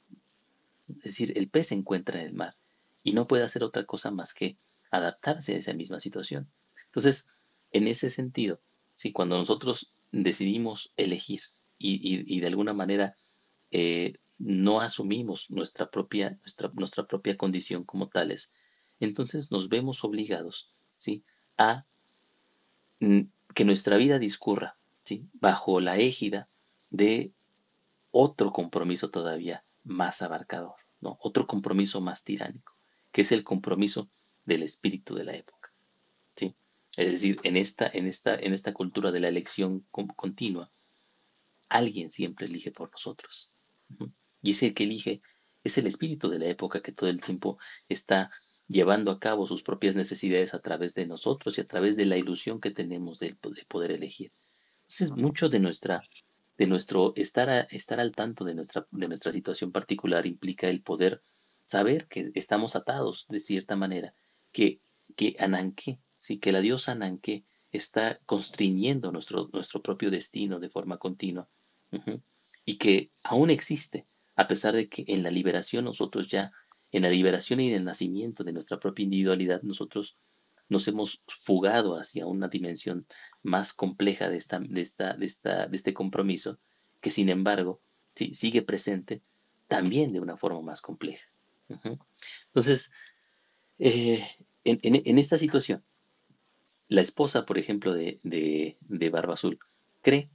Es decir, el pez se encuentra en el mar y no puede hacer otra cosa más que adaptarse a esa misma situación. Entonces, en ese sentido, si cuando nosotros decidimos elegir y, y- y de alguna manera eh, no asumimos nuestra propia, nuestra, nuestra propia condición como tales, entonces nos vemos obligados, ¿sí? a mm, que nuestra vida discurra, ¿sí? bajo la égida de otro compromiso todavía más abarcador, ¿no? Otro compromiso más tiránico, que es el compromiso del espíritu de la época, ¿sí? Es decir, en esta, en esta, en esta cultura de la elección continua, alguien siempre elige por nosotros. Ujú. Y ese que elige es el espíritu de la época que todo el tiempo está llevando a cabo sus propias necesidades a través de nosotros y a través de la ilusión que tenemos de, de poder elegir. Entonces, mucho de nuestra, de nuestro estar, a- estar al tanto de nuestra, de nuestra situación particular implica el poder saber que estamos atados de cierta manera, que, que Ananké, sí, que la diosa Ananké está constriñendo nuestro, nuestro propio destino de forma continua, ujú, y que aún existe, a pesar de que en la liberación nosotros ya, en la liberación y en el nacimiento de nuestra propia individualidad, nosotros nos hemos fugado hacia una dimensión más compleja de, esta, de, esta, de, esta, de este compromiso, que sin embargo sí, sigue presente también de una forma más compleja. Ujú. Entonces, eh, en, en, en, esta situación, la esposa, por ejemplo, de, de, de Barba Azul, cree,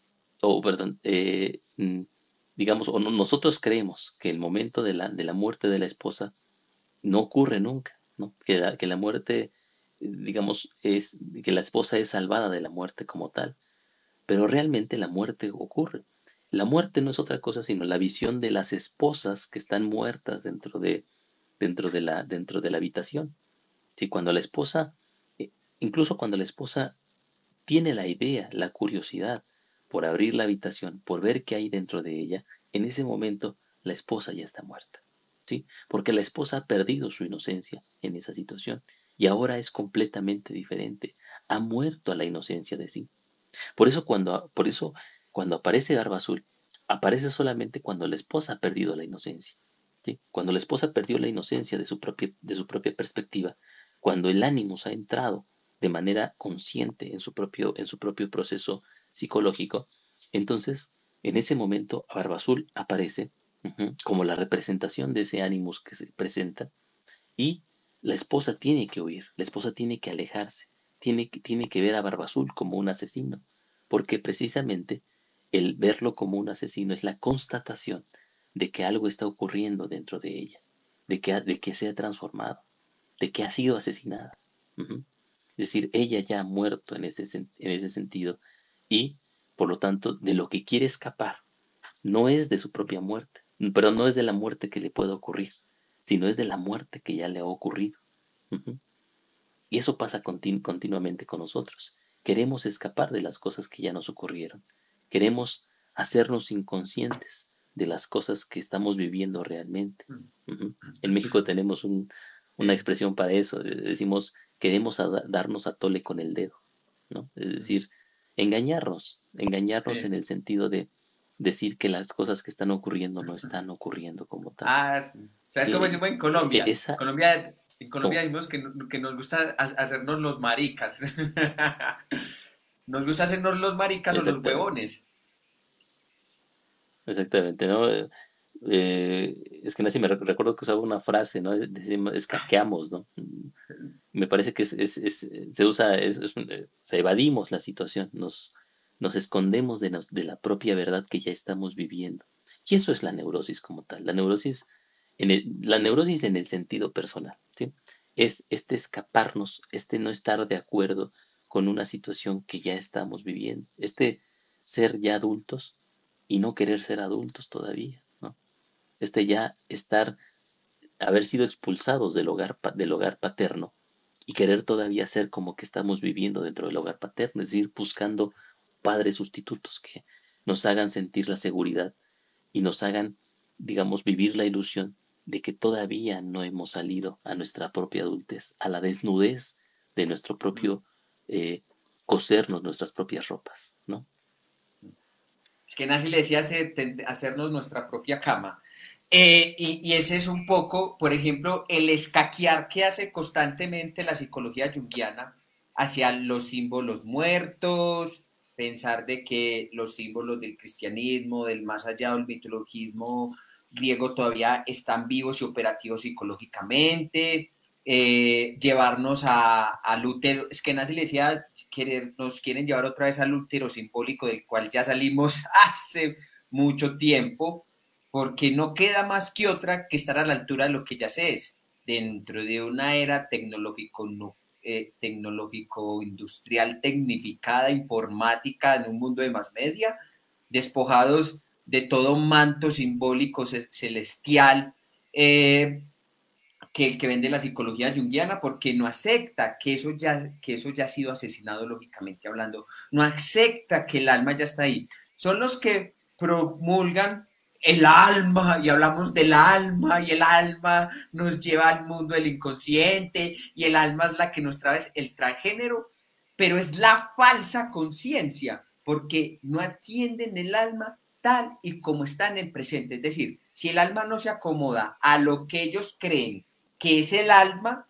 o perdón, eh, mm, digamos, o no, nosotros creemos que el momento de la, de la muerte de la esposa no ocurre nunca, ¿no? Que la, que la muerte, eh, digamos, es que la esposa es salvada de la muerte como tal, pero realmente la muerte ocurre. La muerte no es otra cosa sino la visión de las esposas que están muertas dentro de, dentro de la, dentro de la habitación. Si cuando la esposa, eh, incluso cuando la esposa tiene la idea, la curiosidad por abrir la habitación, por ver qué hay dentro de ella, en ese momento la esposa ya está muerta, ¿sí? Porque la esposa ha perdido su inocencia en esa situación y ahora es completamente diferente. Ha muerto a la inocencia de sí. Por eso cuando, por eso cuando aparece Barba Azul, aparece solamente cuando la esposa ha perdido la inocencia, ¿sí? Cuando la esposa perdió la inocencia de su propia, de su propia perspectiva, cuando el ánimo ha entrado de manera consciente en su propio, en su propio proceso psicológico, entonces en ese momento Barba Azul aparece ujú, como la representación de ese ánimo que se presenta y la esposa tiene que huir, la esposa tiene que alejarse, tiene que, tiene que ver a Barba Azul como un asesino, porque precisamente el verlo como un asesino es la constatación de que algo está ocurriendo dentro de ella, de que, ha- de que se ha transformado, de que ha sido asesinada. Ujú. Es decir, ella ya ha muerto en ese, sen- en ese sentido y, por lo tanto, de lo que quiere escapar no es de su propia muerte, pero no es de la muerte que le pueda ocurrir, sino es de la muerte que ya le ha ocurrido. Ujú. Y eso pasa continu- continuamente con nosotros. Queremos escapar de las cosas que ya nos ocurrieron. Queremos hacernos inconscientes de las cosas que estamos viviendo realmente. Ujú. En México tenemos un- una Sí, expresión para eso. eh, Decimos, queremos a- darnos a tole con el dedo, ¿no? Es decir, engañarnos, engañarnos sí. en el sentido de decir que las cosas que están ocurriendo no están ocurriendo como tal. Ah, sí. ¿Sabes cómo Sí, decimos en e- Colombia? esa, Colombia, en Colombia como, decimos que, que nos gusta ha- hacernos los maricas. Nos gusta hacernos los maricas o los exactamente. huevones. Exactamente, ¿no? Eh, eh, es que no sé, me rec- recuerdo que usaba una frase, ¿no? Decimos, escaqueamos, ¿no? Mm, Me parece que es, es- es- se usa, es, es un- eh, o sea, evadimos la situación, nos, nos escondemos de, nos- de la propia verdad que ya estamos viviendo. Y eso es la neurosis como tal. La neurosis en el, la neurosis en el sentido personal, ¿sí? Es este escaparnos, este no estar de acuerdo con una situación que ya estamos viviendo, este ser ya adultos y no querer ser adultos todavía, ¿no? Este ya estar, haber sido expulsados del hogar, pa- del hogar paterno y querer todavía ser como que estamos viviendo dentro del hogar paterno, es decir, buscando padres sustitutos que nos hagan sentir la seguridad y nos hagan, digamos, vivir la ilusión de que todavía no hemos salido a nuestra propia adultez, a la desnudez de nuestro propio eh, cosernos nuestras propias ropas, ¿no? Es que Nancy le decía hacer, hacernos nuestra propia cama. Eh, y, y, ese es un poco, por ejemplo, el escaquear que hace constantemente la psicología junguiana hacia los símbolos muertos, pensar de que los símbolos del cristianismo, del más allá del mitologismo griego todavía están vivos y operativos psicológicamente, eh, llevarnos a, al útero, es que Nancy le decía, querer, nos quieren llevar otra vez al útero simbólico del cual ya salimos hace mucho tiempo, porque no queda más que otra que estar a la altura de lo que ya se es, dentro de una era tecnológico, eh, tecnológico industrial, tecnificada, informática, en un mundo de más media, despojados de todo manto simbólico celestial, eh, que el que vende la psicología junguiana, porque no acepta que eso, ya, que eso ya ha sido asesinado lógicamente hablando, no acepta que el alma ya está ahí. Son los que promulgan el alma y hablamos del alma y el alma nos lleva al mundo del inconsciente y el alma es la que nos trae el transgénero, pero es la falsa conciencia porque no atienden el alma tal y como está en el presente. Es decir, si el alma no se acomoda a lo que ellos creen que es el alma,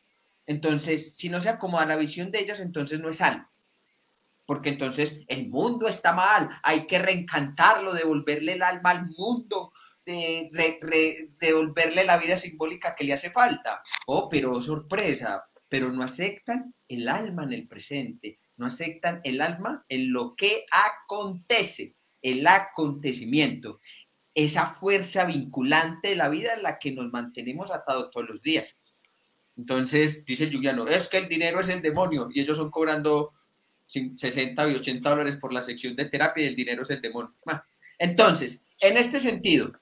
entonces si no se acomoda a la visión de ellos, entonces no es alma. Porque entonces el mundo está mal, hay que reencantarlo, devolverle el alma al mundo, de, de, de, devolverle la vida simbólica que le hace falta. Oh, pero sorpresa, pero no aceptan el alma en el presente, no aceptan el alma en lo que acontece, el acontecimiento, esa fuerza vinculante de la vida en la que nos mantenemos atados todos los días. Entonces, dice el junguiano, es que el dinero es el demonio y ellos son cobrando sesenta y ochenta dólares por la sección de terapia y el dinero es el demonio. Entonces, en este sentido,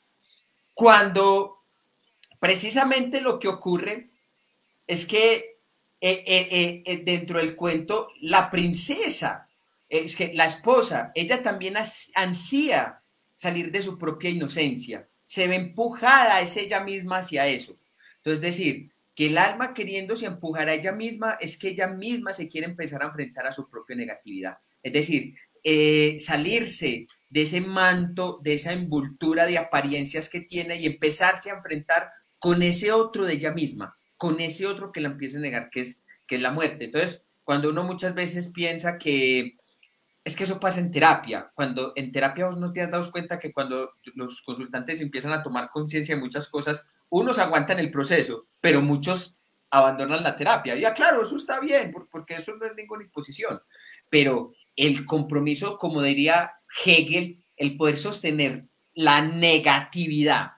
cuando precisamente lo que ocurre es que eh, eh, eh, dentro del cuento, la princesa, es que la esposa, ella también ansía salir de su propia inocencia, se ve empujada, es ella misma hacia eso. Entonces, es decir, que el alma queriéndose empujar a ella misma es que ella misma se quiere empezar a enfrentar a su propia negatividad. Es decir, eh, salirse de ese manto, de esa envoltura de apariencias que tiene y empezarse a enfrentar con ese otro de ella misma, con ese otro que la empieza a negar, que es, que es la muerte. Entonces, cuando uno muchas veces piensa que es que eso pasa en terapia, cuando en terapia vos no te has dado cuenta que cuando los consultantes empiezan a tomar conciencia de muchas cosas, unos aguantan el proceso, pero muchos abandonan la terapia. Ya claro, eso está bien, porque eso no es ninguna imposición, pero el compromiso, como diría Hegel, el poder sostener la negatividad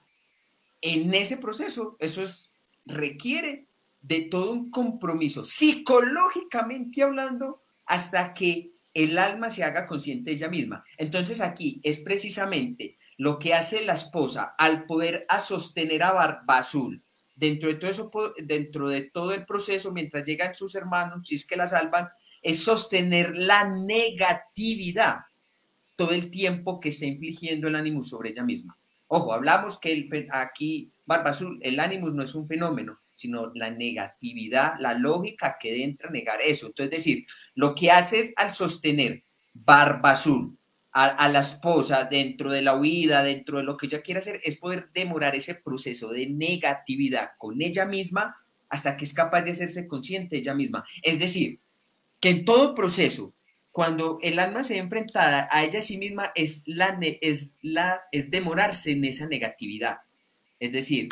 en ese proceso, eso es, requiere de todo un compromiso, psicológicamente hablando, hasta que el alma se haga consciente de ella misma. Entonces aquí es precisamente lo que hace la esposa al poder a sostener a Barba Azul dentro de todo eso, dentro de todo el proceso, mientras llegan sus hermanos, si es que la salvan, es sostener la negatividad todo el tiempo que está infligiendo el ánimo sobre ella misma. Ojo, hablamos que el, aquí, Barba Azul, el ánimo no es un fenómeno, sino la negatividad, la lógica que entra a negar eso. Entonces, es decir, lo que hace es al sostener Barba Azul a, a la esposa dentro de la huida, dentro de lo que ella quiere hacer, es poder demorar ese proceso de negatividad con ella misma hasta que es capaz de hacerse consciente de ella misma. Es decir, que en todo proceso, cuando el alma se ve enfrentada a ella a sí misma, es, la, es, la, es demorarse en esa negatividad. Es decir,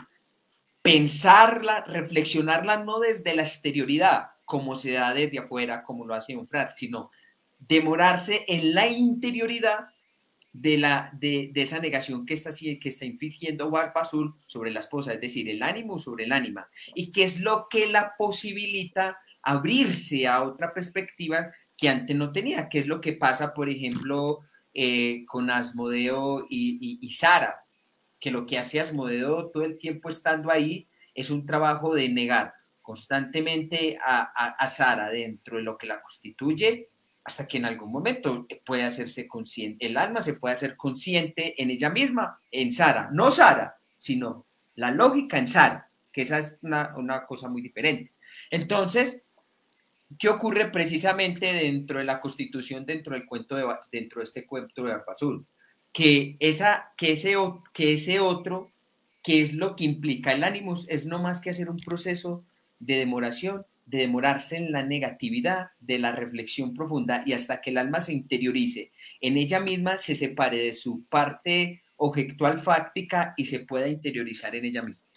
pensarla, reflexionarla no desde la exterioridad, como se da desde afuera, como lo hace un Frar, sino demorarse en la interioridad de, la, de, de esa negación que está, que está infligiendo Barba Azul sobre la esposa, es decir, el ánimo sobre el ánima, y que es lo que la posibilita abrirse a otra perspectiva que antes no tenía, que es lo que pasa, por ejemplo, eh, con Asmodeo y, y, y Sara, que lo que hace Asmodeo todo el tiempo estando ahí es un trabajo de negar. constantemente a, a, a Sara dentro de lo que la constituye, hasta que en algún momento puede hacerse consciente, el alma se puede hacer consciente en ella misma, en Sara, no Sara, sino la lógica en Sara, que esa es una, una cosa muy diferente. Entonces, ¿qué ocurre precisamente dentro de la constitución, dentro del cuento de, dentro de este cuento de Barba Azul? Que, esa, que, ese, que ese otro, que es lo que implica el ánimos, es no más que hacer un proceso de demoración, de demorarse en la negatividad, de la reflexión profunda, y hasta que el alma se interiorice en ella misma, se separe de su parte objetual fáctica y se pueda interiorizar en ella misma.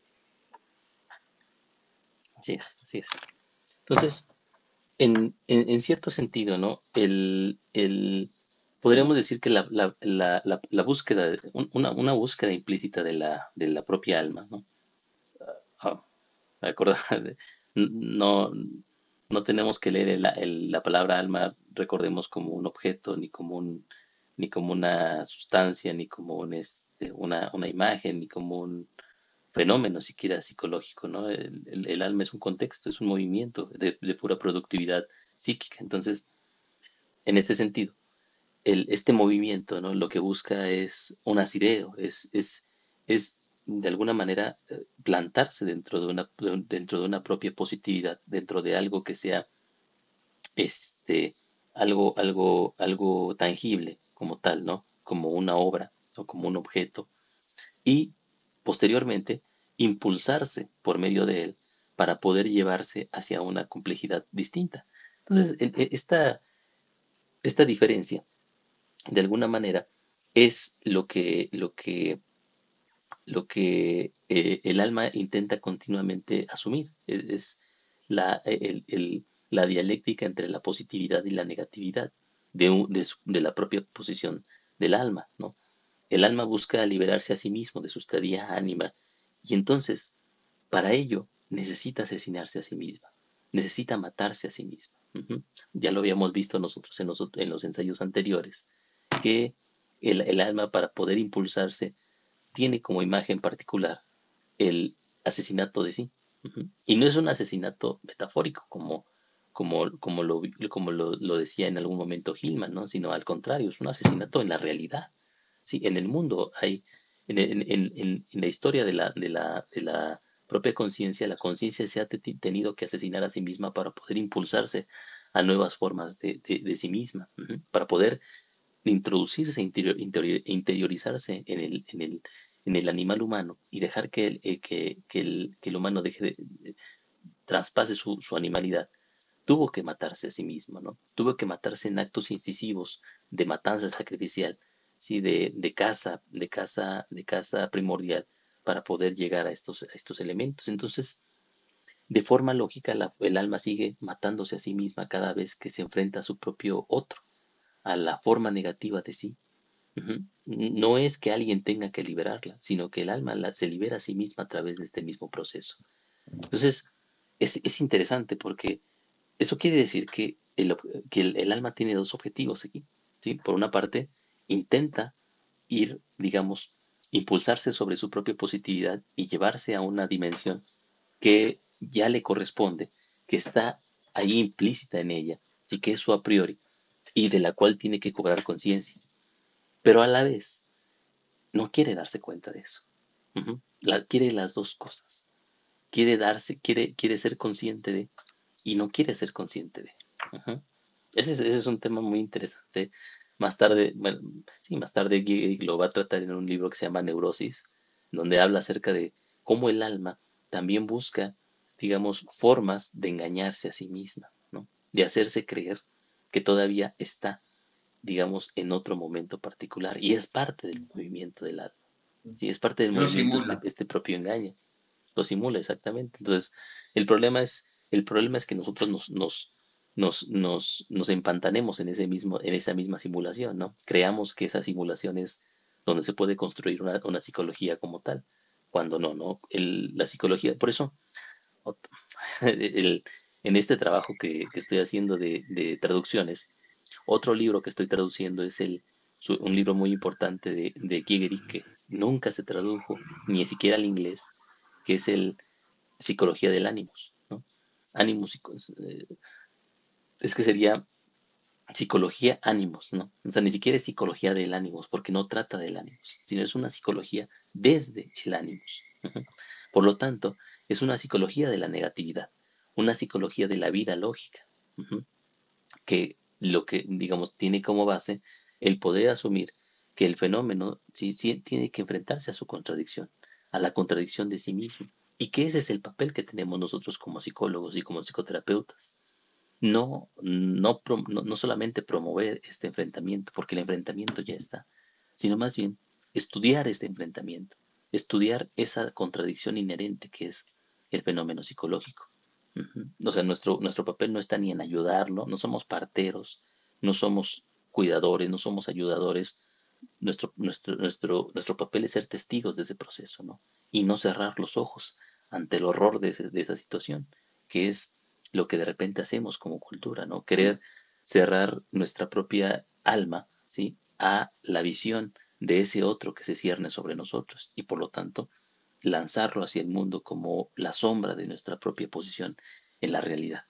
Así es, así es. Entonces, en, en, en cierto sentido, ¿no? El, el, podríamos decir que la, la, la, la, la búsqueda, una, una búsqueda implícita de la, de la propia alma, ¿no? Ah, acordar, no, no tenemos que leer el- el- la palabra alma, recordemos, como un objeto, ni como un, ni como una sustancia, ni como un, este, una, una imagen, ni como un fenómeno siquiera psicológico, ¿no? El, el- el alma es un contexto, es un movimiento de, de pura productividad psíquica. Entonces, en este sentido, el, este movimiento, ¿no? Lo que busca es un asidero, es, es, es de alguna manera eh, plantarse dentro de una, de un- dentro de una propia positividad, dentro de algo que sea este, algo, algo, algo tangible como tal, ¿no? Como una obra o como un objeto, y posteriormente impulsarse por medio de él para poder llevarse hacia una complejidad distinta. Entonces, e- e- esta, esta diferencia, de alguna manera, es lo que, lo que, lo que eh, el alma intenta continuamente asumir. Es, es la, el- el- la dialéctica entre la positividad y la negatividad de, un- de su- de la propia posición del alma, ¿no? El alma busca liberarse a sí mismo de su estadía ánima, y entonces, para ello, necesita asesinarse a sí misma, necesita matarse a sí misma. Ujú. Ya lo habíamos visto nosotros en los, en los ensayos anteriores, que el, el alma, para poder impulsarse, tiene como imagen particular el asesinato de sí. Ujú. Y no es un asesinato metafórico, como, como, como, lo, como lo, lo decía en algún momento Hillman, ¿no? Sino al contrario, es un asesinato en la realidad. Sí, en el mundo hay, en, en, en, en- en la historia de la, de la, de la propia conciencia, la conciencia se ha te- tenido que asesinar a sí misma para poder impulsarse a nuevas formas de, de, de sí misma, ujú, para poder introducirse, interior- interior- interiorizarse en el, en el, en el animal humano, y dejar que el, eh, que, que el, que el humano deje de, de- traspase su, su animalidad. Tuvo que matarse a sí mismo, ¿no? Tuvo que matarse en actos incisivos de matanza sacrificial, sí, de, de caza, de caza, de caza primordial, para poder llegar a estos, a estos elementos. Entonces, de forma lógica, la- el alma sigue matándose a sí misma cada vez que se enfrenta a su propio otro, a la forma negativa de sí. Ujú. No es que alguien tenga que liberarla, sino que el alma la, se libera a sí misma a través de este mismo proceso. Entonces, es, es interesante, porque eso quiere decir que el, que el, el alma tiene dos objetivos aquí, ¿sí? Por una parte, intenta ir, digamos, impulsarse sobre su propia positividad y llevarse a una dimensión que ya le corresponde, que está ahí implícita en ella, sí, que es su a priori, y de la cual tiene que cobrar conciencia. Pero a la vez no quiere darse cuenta de eso. Ujú. La, quiere las dos cosas. Quiere darse, quiere, quiere ser consciente de, y no quiere ser consciente de. Ujú. Ese es, ese es un tema muy interesante. Más tarde, bueno, sí, más tarde Gig lo va a tratar en un libro que se llama Neurosis, donde habla acerca de cómo el alma también busca, digamos, formas de engañarse a sí misma, ¿no? De hacerse creer que todavía está, digamos, en otro momento particular. Y es parte del movimiento del alma. Sí, es parte del Lo movimiento este, simula. este propio engaño. Lo simula exactamente. Entonces, el problema es, el problema es que nosotros nos, nos, nos, nos, nos empantanemos en ese mismo, en esa misma simulación, ¿no? Creamos que esa simulación es donde se puede construir una, una psicología como tal, cuando no, ¿no? El, la psicología, por eso, ot- el- en este trabajo que, que estoy haciendo de, de traducciones, otro libro que estoy traduciendo es el, su- un libro muy importante de, de Gyökeres, que nunca se tradujo ni siquiera al inglés, que es el Psicología del Ánimos. Ánimos, eh, es que sería psicología ánimos, ¿no? O sea, ni siquiera es psicología del ánimos, porque no trata del ánimos, sino es una psicología desde el ánimos. Ujú. Por lo tanto, es una psicología de la negatividad, una psicología de la vida lógica, ujú, que lo que, digamos, tiene como base el poder asumir que el fenómeno sí, sí tiene que enfrentarse a su contradicción, a la contradicción de sí mismo, y que ese es el papel que tenemos nosotros como psicólogos y como psicoterapeutas. No, no, prom- no, no solamente promover este enfrentamiento, porque el enfrentamiento ya está, sino más bien estudiar este enfrentamiento, estudiar esa contradicción inherente que es el fenómeno psicológico. Ujú. O sea, nuestro, nuestro papel no está ni en ayudarlo, no somos parteros, no somos cuidadores, no somos ayudadores. Nuestro, nuestro, nuestro, nuestro papel es ser testigos de ese proceso, ¿no? Y no cerrar los ojos ante el horror de, ese- de esa situación, que es lo que de repente hacemos como cultura, ¿no? Querer cerrar nuestra propia alma, ¿sí? A la visión de ese otro que se cierne sobre nosotros y por lo tanto lanzarlo hacia el mundo como la sombra de nuestra propia posición en la realidad.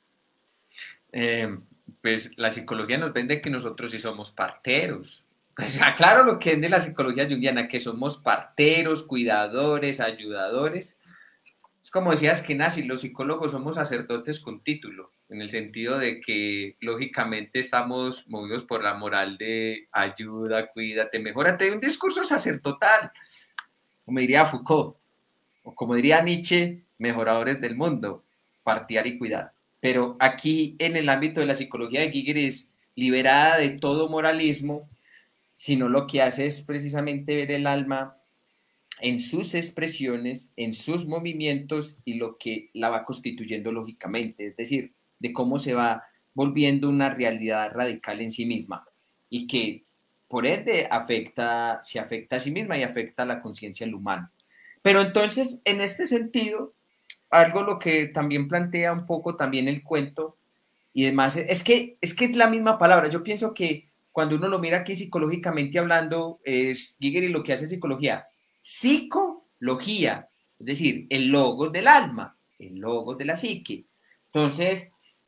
Eh, pues la psicología nos vende que nosotros sí somos parteros. O sea, claro lo que es de la psicología junguiana, que somos parteros, cuidadores, ayudadores. Es como decías que Nazi, los psicólogos somos sacerdotes con título, en el sentido de que lógicamente estamos movidos por la moral de ayuda, cuídate, mejórate, un discurso sacerdotal, como diría Foucault, o como diría Nietzsche, mejoradores del mundo, partear y cuidar. Pero aquí en el ámbito de la psicología de Giger es liberada de todo moralismo, sino lo que hace es precisamente ver el alma en sus expresiones, en sus movimientos y lo que la va constituyendo lógicamente, es decir, de cómo se va volviendo una realidad radical en sí misma y que por ende afecta, se afecta a sí misma y afecta a la conciencia del humano. Pero entonces, en este sentido, algo lo que también plantea un poco también el cuento y demás, es que es que es la misma palabra. Yo pienso que cuando uno lo mira aquí psicológicamente hablando, es Giger y lo que hace psicología, psicología, es decir, el logos del alma, el logos de la psique. Entonces,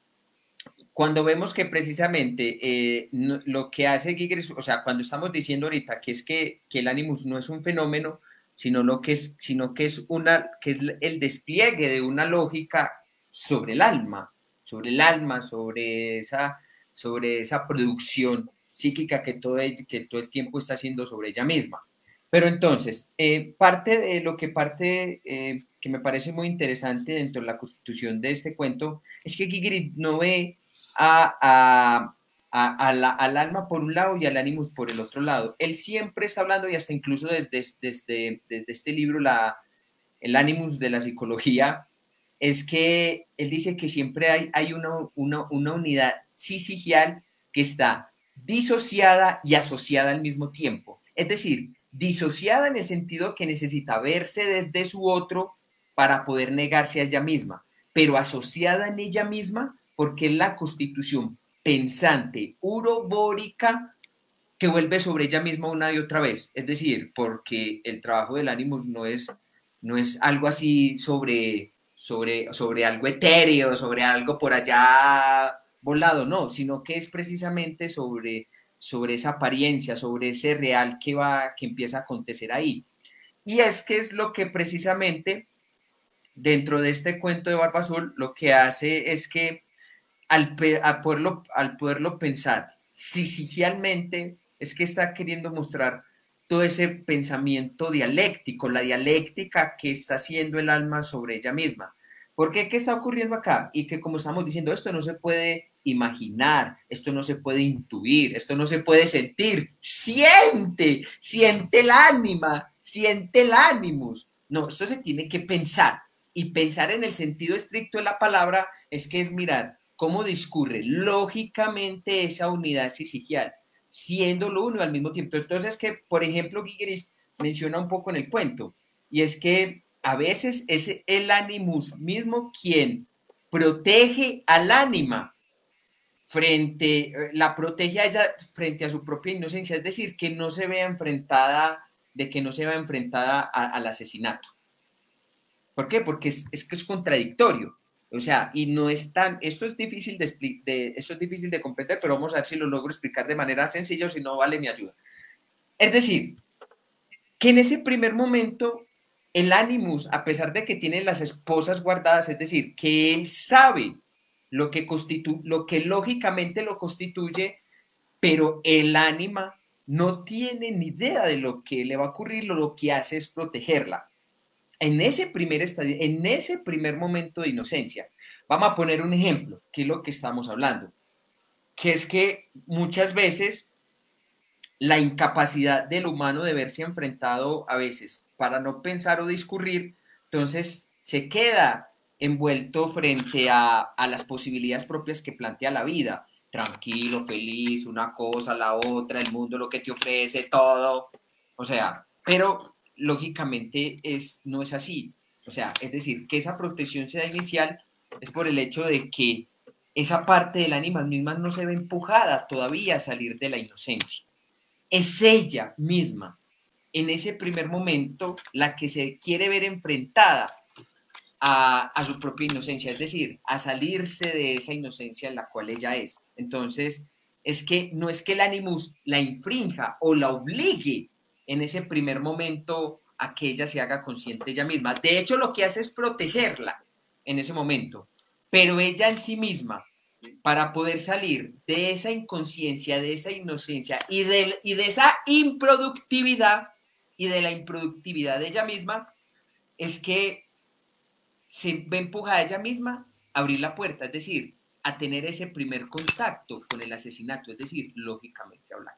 cuando vemos que precisamente eh, no, lo que hace Giger, es, o sea, cuando estamos diciendo ahorita que es que, que el ánimos no es un fenómeno, sino, lo que es, sino que, es una, que es el despliegue de una lógica sobre el alma, sobre el alma, sobre esa, sobre esa producción psíquica que todo, el, que todo el tiempo está haciendo sobre ella misma. Pero entonces, eh, parte de lo que parte, eh, que me parece muy interesante dentro de la constitución de este cuento, es que Giger no ve a, a, a, a la, al alma por un lado y al ánimo por el otro lado. Él siempre está hablando y hasta incluso desde, desde, desde este libro, la, el Animus de la psicología, es que él dice que siempre hay, hay una, una, una unidad psicial que está disociada y asociada al mismo tiempo. Es decir, disociada en el sentido que necesita verse desde su otro para poder negarse a ella misma, pero asociada en ella misma porque es la constitución pensante urobórica que vuelve sobre ella misma una y otra vez. Es decir, porque el trabajo del ánimo no es, no es algo así sobre, sobre, sobre algo etéreo, sobre algo por allá volado, no, sino que es precisamente sobre, sobre esa apariencia, sobre ese real que, va, que empieza a acontecer ahí. Y es que es lo que precisamente dentro de este cuento de Barba Azul lo que hace es que al, al, poderlo, al poderlo pensar sisigialmente, es que está queriendo mostrar todo ese pensamiento dialéctico, la dialéctica que está haciendo el alma sobre ella misma. ¿Por qué? ¿Qué está ocurriendo acá? Y que como estamos diciendo, esto no se puede imaginar, esto no se puede intuir, esto no se puede sentir. Siente, siente el ánima, siente el ánimus. No, esto se tiene que pensar. Y pensar en el sentido estricto de la palabra es que es mirar cómo discurre lógicamente esa unidad sisigial, siendo lo uno al mismo tiempo. Entonces, que, por ejemplo, Gigeris menciona un poco en el cuento, y es que a veces es el animus mismo quien protege al ánima frente, la protege a ella frente a su propia inocencia, es decir, que no se vea enfrentada, de que no se vea enfrentada a, al asesinato. ¿Por qué? Porque es, es que es contradictorio. O sea, y no es tan, esto es difícil de, de, esto es difícil de comprender, pero vamos a ver si lo logro explicar de manera sencilla o si no, vale mi ayuda. Es decir, que en ese primer momento el Animus, a pesar de que tiene las esposas guardadas, es decir, que él sabe lo que, constitu lo que lógicamente lo constituye, pero el ánima no tiene ni idea de lo que le va a ocurrir, lo que hace es protegerla. En ese primer estadio, en ese primer momento de inocencia, vamos a poner un ejemplo, que es lo que estamos hablando, que es que muchas veces la incapacidad del humano de verse enfrentado a veces para no pensar o discurrir, entonces se queda envuelto frente a, a las posibilidades propias que plantea la vida. Tranquilo, feliz, una cosa, la otra, el mundo lo que te ofrece, todo. O sea, pero lógicamente es, no es así. O sea, es decir, que esa protección sea inicial es por el hecho de que esa parte del ánima misma no se ve empujada todavía a salir de la inocencia. Es ella misma, en ese primer momento, la que se quiere ver enfrentada a, a, su propia inocencia, es decir, a salirse de esa inocencia en la cual ella es. Entonces, es que no es que el Animus la infrinja o la obligue en ese primer momento a que ella se haga consciente ella misma. De hecho, lo que hace es protegerla en ese momento, pero ella en sí misma, para poder salir de esa inconsciencia, de esa inocencia y de, y de esa improductividad y de la improductividad de ella misma, es que se ve empujada ella misma a abrir la puerta, es decir, a tener ese primer contacto con el asesinato, es decir, lógicamente hablando.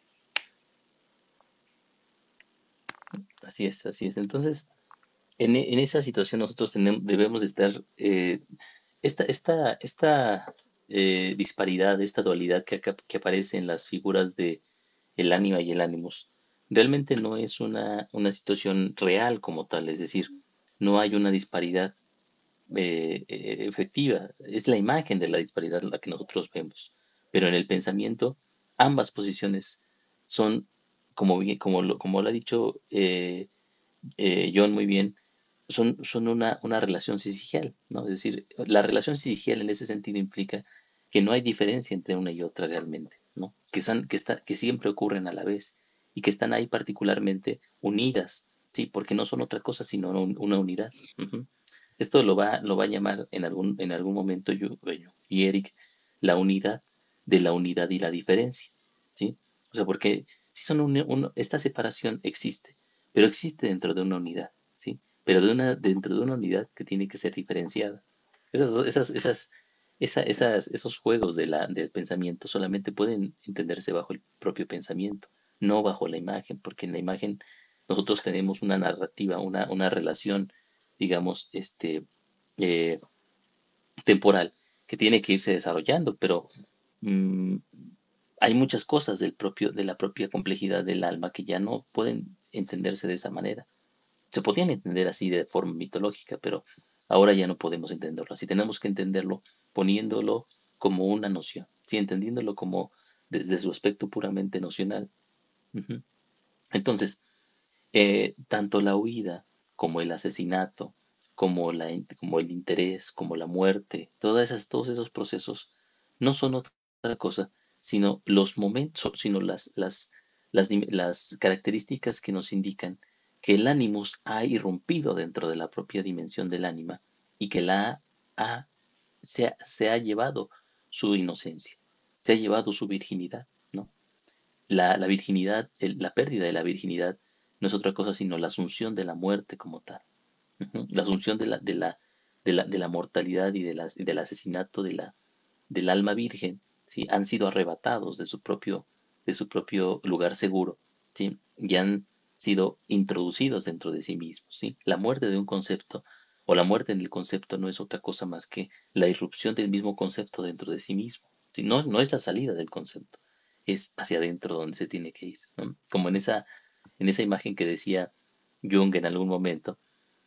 Así es, así es. Entonces, en, e- en esa situación nosotros tenemos, debemos estar, eh, esta, esta, esta eh, disparidad, esta dualidad que, acá- que aparece en las figuras de el ánima y el ánimos, realmente no es una, una situación real como tal, es decir, no hay una disparidad eh, eh, efectiva, es la imagen de la disparidad la que nosotros vemos, pero en el pensamiento ambas posiciones son, como, bien- como, lo, como lo ha dicho eh, eh, John muy bien, son, son una, una relación sisigial, ¿no? Es decir, la relación sisigial en ese sentido implica que no hay diferencia entre una y otra realmente, ¿no? Que, son, que, está, que siempre ocurren a la vez y que están ahí particularmente unidas, ¿sí? Porque no son otra cosa sino una, una unidad. Ujú. Esto lo va, lo va a llamar en algún, en algún momento yo, yo y Eric la unidad de la unidad y la diferencia, ¿sí? O sea, porque si son un, un- esta separación existe, pero existe dentro de una unidad, ¿sí? Pero de una, dentro de una unidad que tiene que ser diferenciada. Esas, esas, esas, esa- esas, esos juegos de la, del pensamiento solamente pueden entenderse bajo el propio pensamiento, no bajo la imagen, porque en la imagen nosotros tenemos una narrativa, una, una relación, digamos, este, eh, temporal que tiene que irse desarrollando, pero mm, hay muchas cosas del propio, de la propia complejidad del alma que ya no pueden entenderse de esa manera. Se podían entender así de forma mitológica, pero ahora ya no podemos entenderlo así. Tenemos que entenderlo poniéndolo como una noción, ¿sí? Entendiéndolo como desde su aspecto puramente nocional. Ujú. Entonces, eh, tanto la huida como el asesinato, como, la, in- como el interés, como la muerte, todas esas, todos esos procesos no son otra cosa, sino los momentos, sino las, las, las, dim- las características que nos indican que el ánimus ha irrumpido dentro de la propia dimensión del ánima y que la ha, se, ha, se ha llevado su inocencia, se ha llevado su virginidad, ¿no? La, la virginidad, el- la pérdida de la virginidad no es otra cosa sino la asunción de la muerte como tal. Ujú. La asunción de la, de la, de la, de la mortalidad y de la- y del asesinato de la, del alma virgen, ¿sí? Han sido arrebatados de su propio, de su propio lugar seguro, ¿sí? Y han sido introducidos dentro de sí mismos, ¿sí? La muerte de un concepto o la muerte en el concepto no es otra cosa más que la irrupción del mismo concepto dentro de sí mismo, ¿sí? No, no es la salida del concepto, es hacia adentro donde se tiene que ir, ¿no? Como en esa, en esa imagen que decía Jung en algún momento,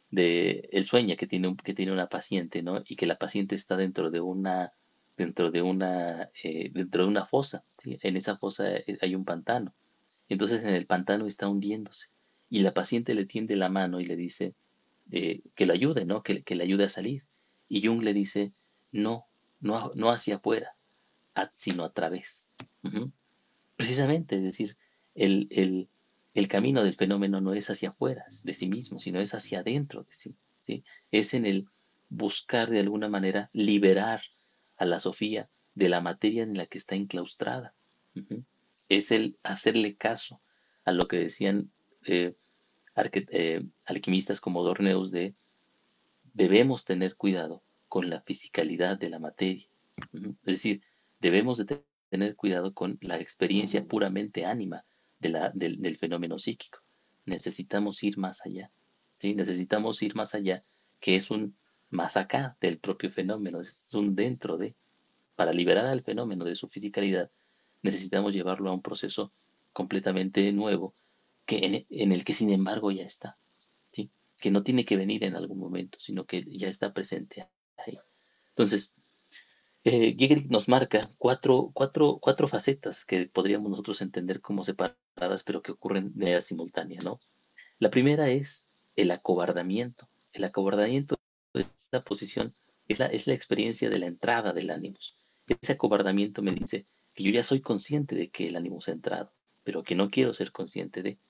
de él sueña que tiene, un- que tiene una paciente, ¿no? Y que la paciente está dentro de una, dentro de una, eh, dentro de una fosa, ¿sí? En esa fosa eh, hay un pantano. Entonces en el pantano está hundiéndose y la paciente le tiende la mano y le dice eh, que lo ayude, ¿no? Que, que le ayude a salir. Y Jung le dice, no, no, no hacia afuera, a- sino a través. Ujú. Precisamente, es decir, el, el, el camino del fenómeno no es hacia afuera de sí mismo, sino es hacia adentro de sí, ¿sí? Es en el buscar de alguna manera liberar a la Sofía de la materia en la que está enclaustrada. Ujú. Es el hacerle caso a lo que decían eh, arque- eh, alquimistas como Dorneus de debemos tener cuidado con la fisicalidad de la materia. Ujú. Es decir, debemos de te- tener cuidado con la experiencia puramente ánima de la- del, del fenómeno psíquico. Necesitamos ir más allá, ¿sí? Necesitamos ir más allá, que es un más acá del propio fenómeno, es un dentro de. Para liberar al fenómeno de su fisicalidad, necesitamos llevarlo a un proceso completamente nuevo, que en, en el que sin embargo ya está. ¿Sí? Que no tiene que venir en algún momento, sino que ya está presente ahí. Entonces, eh, Gigel nos marca cuatro, cuatro, cuatro facetas que podríamos nosotros entender como separadas, pero que ocurren de manera simultánea, ¿no? La primera es el acobardamiento. El acobardamiento es la posición, es la, es la experiencia de la entrada del ánimos. Ese acobardamiento me dice que yo ya soy consciente de que el ánimos ha entrado, pero que no quiero ser consciente de.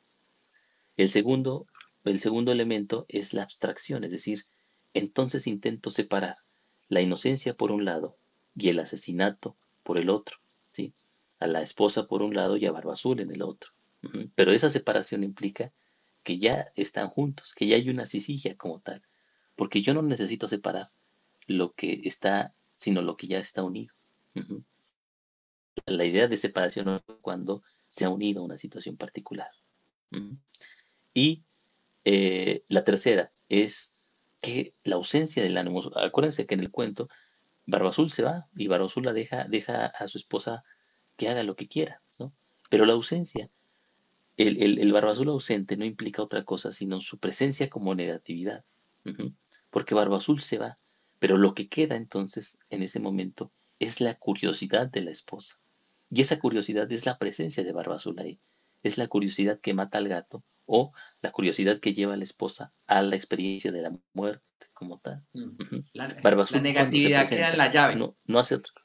El segundo, el segundo elemento es la abstracción, es decir, entonces intento separar la inocencia por un lado y el asesinato por el otro, ¿sí? A la esposa por un lado y a Barba Azul en el otro. Ujú. Pero esa separación implica que ya están juntos, que ya hay una sisilla como tal, porque yo no necesito separar lo que está, sino lo que ya está unido. Ujú. La idea de separación no es cuando se ha unido a una situación particular. Ujú. Y Eh, la tercera es que la ausencia del ánimo. Acuérdense que en el cuento Barba Azul se va y Barba Azul la deja, deja a su esposa que haga lo que quiera, ¿no? Pero la ausencia, el, el, el Barba Azul ausente no implica otra cosa sino su presencia como negatividad. Ujú. Porque Barba Azul se va, pero lo que queda entonces en ese momento es la curiosidad de la esposa. Y esa curiosidad es la presencia de Barba Azul ahí. Es la curiosidad que mata al gato o la curiosidad que lleva a la esposa a la experiencia de la muerte como tal. Mm. Ujú. La, Barba la Azul cuando se negatividad queda en presenta la llave. no, no hace otra.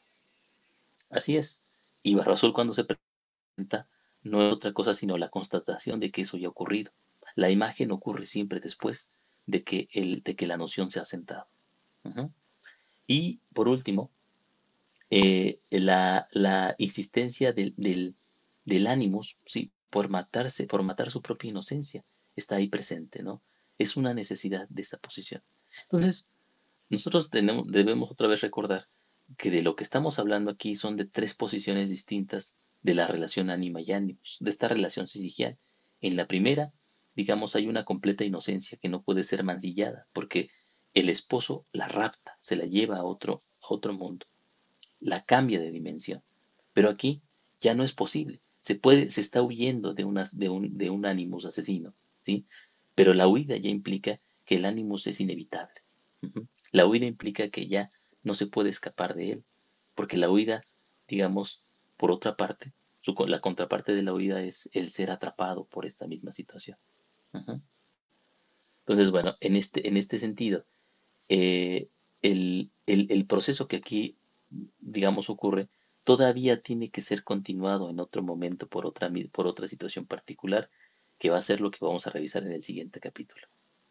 Así es. Y Barba Azul cuando se presenta no es otra cosa sino la constatación de que eso ya ha ocurrido. La imagen ocurre siempre después de que, el, de que la noción se ha sentado. Ujú. Y por último, eh, la, la insistencia del, del, del ánimos, ¿sí? Por matarse, por matar su propia inocencia, está ahí presente, ¿no? Es una necesidad de esta posición. Entonces, nosotros tenemos, debemos otra vez recordar que de lo que estamos hablando aquí son de tres posiciones distintas de la relación ánima y ánimos, de esta relación psiquial. En la primera, digamos, hay una completa inocencia que no puede ser mancillada, porque el esposo la rapta, se la lleva a otro, a otro mundo, la cambia de dimensión. Pero aquí ya no es posible. Se puede, se está huyendo de, unas, de, un, de un ánimos asesino, ¿sí? Pero la huida ya implica que el ánimos es inevitable. Ujú. La huida implica que ya no se puede escapar de él, porque la huida, digamos, por otra parte, su, la contraparte de la huida es el ser atrapado por esta misma situación. Ujú. Entonces, bueno, en este, en este sentido, eh, el, el, el proceso que aquí, digamos, ocurre, todavía tiene que ser continuado en otro momento por otra, por otra situación particular, que va a ser lo que vamos a revisar en el siguiente capítulo.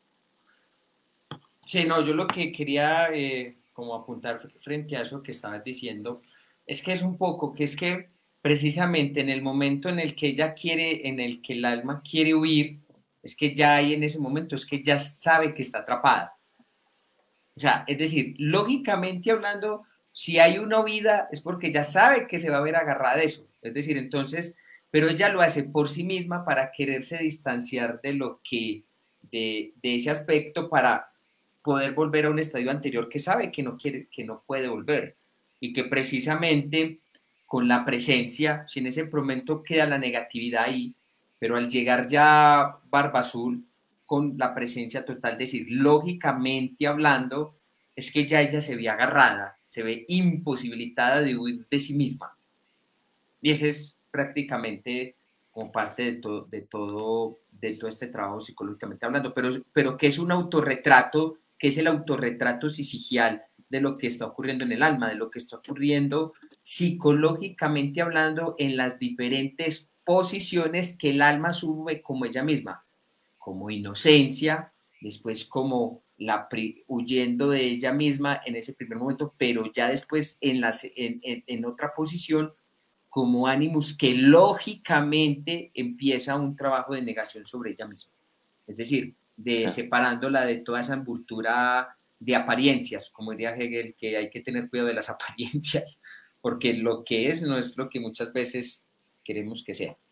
Sí, no, yo lo que quería eh, como apuntar frente a eso que estabas diciendo es que es un poco, que es que precisamente en el momento en el que ella quiere, en el que el alma quiere huir, es que ya ahí en ese momento es que ya sabe que está atrapada. O sea, es decir, lógicamente hablando, si hay una huida es porque ya sabe que se va a ver agarrada de eso. Es decir, entonces, pero ella lo hace por sí misma para quererse distanciar de lo que, de, de ese aspecto para poder volver a un estadio anterior que sabe que no quiere, que no puede volver. Y que precisamente con la presencia, si en ese momento queda la negatividad ahí, pero al llegar ya Barba Azul, con la presencia total, es decir, lógicamente hablando, es que ya ella se ve agarrada, se ve imposibilitada de huir de sí misma. Y ese es prácticamente como parte de todo, de todo, de todo este trabajo psicológicamente hablando, pero, pero que es un autorretrato, que es el autorretrato sisigial de lo que está ocurriendo en el alma, de lo que está ocurriendo psicológicamente hablando en las diferentes posiciones que el alma asume como ella misma, como inocencia, después como la huyendo de ella misma en ese primer momento, pero ya después en, las, en, en, en otra posición como Animus, que lógicamente empieza un trabajo de negación sobre ella misma. Es decir, de Ah, separándola de toda esa envoltura de apariencias, como diría Hegel, que hay que tener cuidado de las apariencias, porque lo que es no es lo que muchas veces queremos que sea.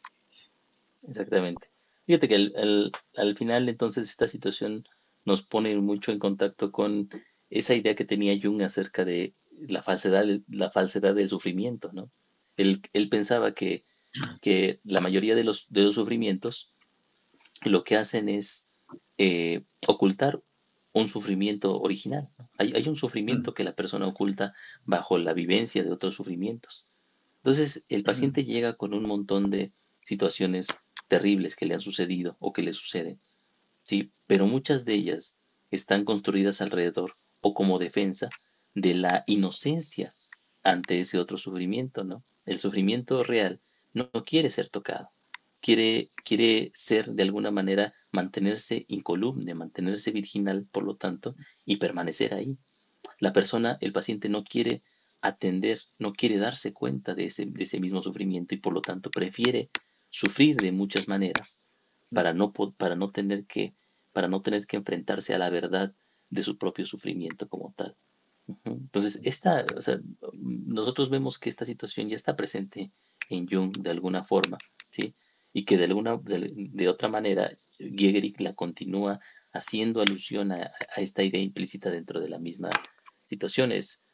exactamente. Fíjate que al, al- al final entonces esta situación nos pone mucho en contacto con esa idea que tenía Jung acerca de la falsedad, la falsedad del sufrimiento, ¿no? Él, él pensaba que, que la mayoría de los, de los sufrimientos lo que hacen es eh, ocultar un sufrimiento original, ¿no? Hay, hay un Mm, sufrimiento que la persona oculta bajo la vivencia de otros sufrimientos. Entonces, el mm, paciente llega con un montón de situaciones terribles que le han sucedido o que le suceden, ¿sí? Pero muchas de ellas están construidas alrededor o como defensa de la inocencia ante ese otro sufrimiento, ¿no? El sufrimiento real no, no quiere ser tocado, quiere, quiere ser de alguna manera mantenerse incolume, mantenerse virginal, por lo tanto, y permanecer ahí. La persona, el paciente no quiere atender, no quiere darse cuenta de ese, de ese mismo sufrimiento y por lo tanto prefiere sufrir de muchas maneras mm. para no, para no tener que, para no tener que enfrentarse a la verdad de su propio sufrimiento como tal. Entonces, esta, o sea, nosotros vemos que esta situación ya está presente en Jung de alguna forma, ¿sí? Y que de alguna, de, de otra manera, Giegerich la continúa haciendo alusión a, a esta idea implícita dentro de la misma situación. Es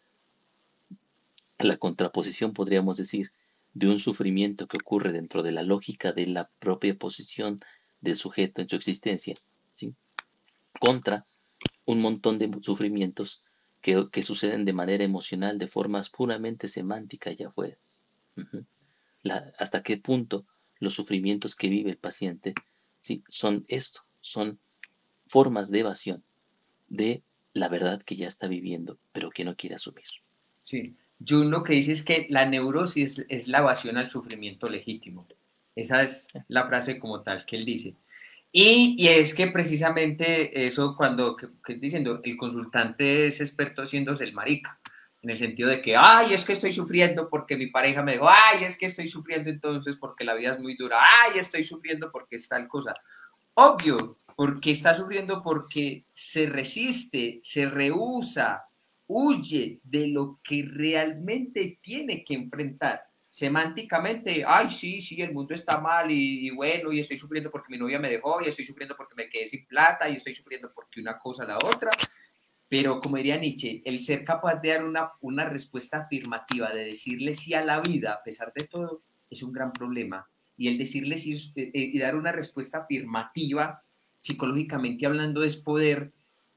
la contraposición, podríamos decir, de un sufrimiento que ocurre dentro de la lógica de la propia posición del sujeto en su existencia, ¿sí? Contra un montón de sufrimientos que, que suceden de manera emocional, de formas puramente semánticas allá afuera. Ujú. La- hasta qué punto los sufrimientos que vive el paciente, ¿sí? Son esto, son formas de evasión de la verdad que ya está viviendo, pero que no quiere asumir. Sí. Jung lo que dice es que la neurosis es la evasión al sufrimiento legítimo. Esa es la frase como tal que él dice. Y, y es que precisamente eso cuando, que, que diciendo, el consultante es experto haciéndose el marica, en el sentido de que, ay, es que estoy sufriendo porque mi pareja me dijo, ay, es que estoy sufriendo entonces porque la vida es muy dura, ay, estoy sufriendo porque es tal cosa. Obvio, porque está sufriendo porque se resiste, se rehúsa, huye de lo que realmente tiene que enfrentar. Semánticamente, ay, sí, sí, el mundo está mal y, y bueno, y estoy sufriendo porque mi novia me dejó, y estoy sufriendo porque me quedé sin plata, y estoy sufriendo porque una cosa la otra. Pero como diría Nietzsche, el ser capaz de dar una, una respuesta afirmativa, de decirle sí a la vida a pesar de todo, es un gran problema. Y el decirle sí eh, eh, y dar una respuesta afirmativa, psicológicamente hablando, es poder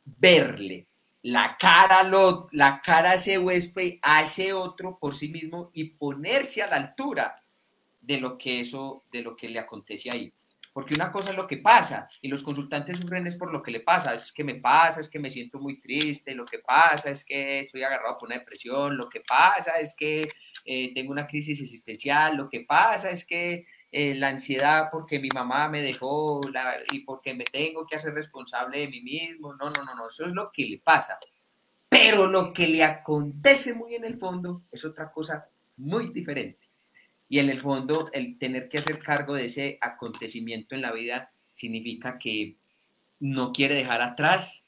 verle la cara, lo, la cara a ese huésped, a ese otro por sí mismo y ponerse a la altura de lo que eso, de lo que le acontece ahí. Porque una cosa es lo que pasa y los consultantes sufren es por lo que le pasa, es que me pasa, es que me siento muy triste, lo que pasa es que estoy agarrado por una depresión, lo que pasa es que eh, tengo una crisis existencial, lo que pasa es que eh, la ansiedad porque mi mamá me dejó la, y porque me tengo que hacer responsable de mí mismo, no, no, no, no, eso es lo que le pasa. Pero lo que le acontece muy en el fondo es otra cosa muy diferente. Y en el fondo, el tener que hacer cargo de ese acontecimiento en la vida significa que no quiere dejar atrás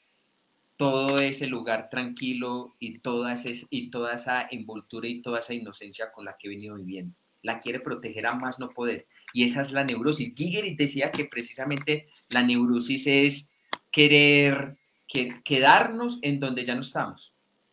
todo ese lugar tranquilo y toda, ese, y toda esa envoltura y toda esa inocencia con la que he venido viviendo. La quiere proteger a más no poder. Y esa es la neurosis. Gigerit decía que precisamente la neurosis es querer que, quedarnos en donde ya no estamos.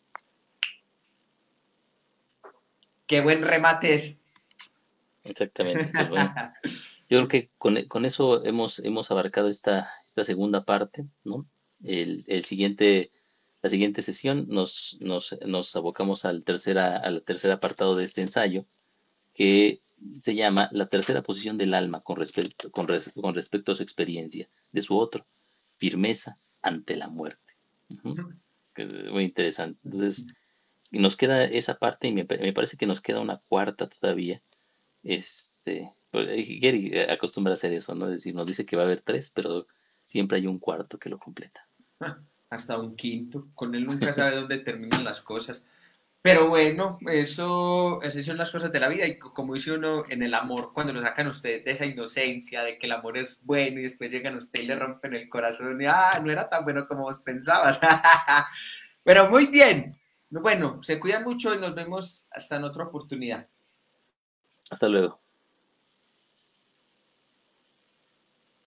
Qué buen remate es. Exactamente, pues bueno, yo creo que con, e- con eso hemos, hemos abarcado esta, esta segunda parte, ¿no? El, el siguiente, la siguiente sesión nos, nos, nos abocamos al tercera, al tercer apartado de este ensayo, que se llama la tercera posición del alma con respecto, con, res- con respecto a su experiencia, de su otro, firmeza ante la muerte. Ujú. que es muy interesante. Entonces, y nos queda esa parte y me, pa- me parece que nos queda una cuarta todavía. Este, pues, eh, Gary eh, acostumbra a hacer eso, ¿no? Es decir, nos dice que va a haber tres, pero siempre hay un cuarto que lo completa. Ah, hasta un quinto. Con él nunca sabe dónde terminan las cosas. Pero bueno, eso, esas son las cosas de la vida y co- como dice uno en el amor, cuando lo sacan ustedes de esa inocencia, de que el amor es bueno y después llegan a usted y le rompen el corazón y ah, no era tan bueno como vos pensabas. Pero muy bien. Bueno, se cuidan mucho y nos vemos hasta en otra oportunidad. Hasta luego.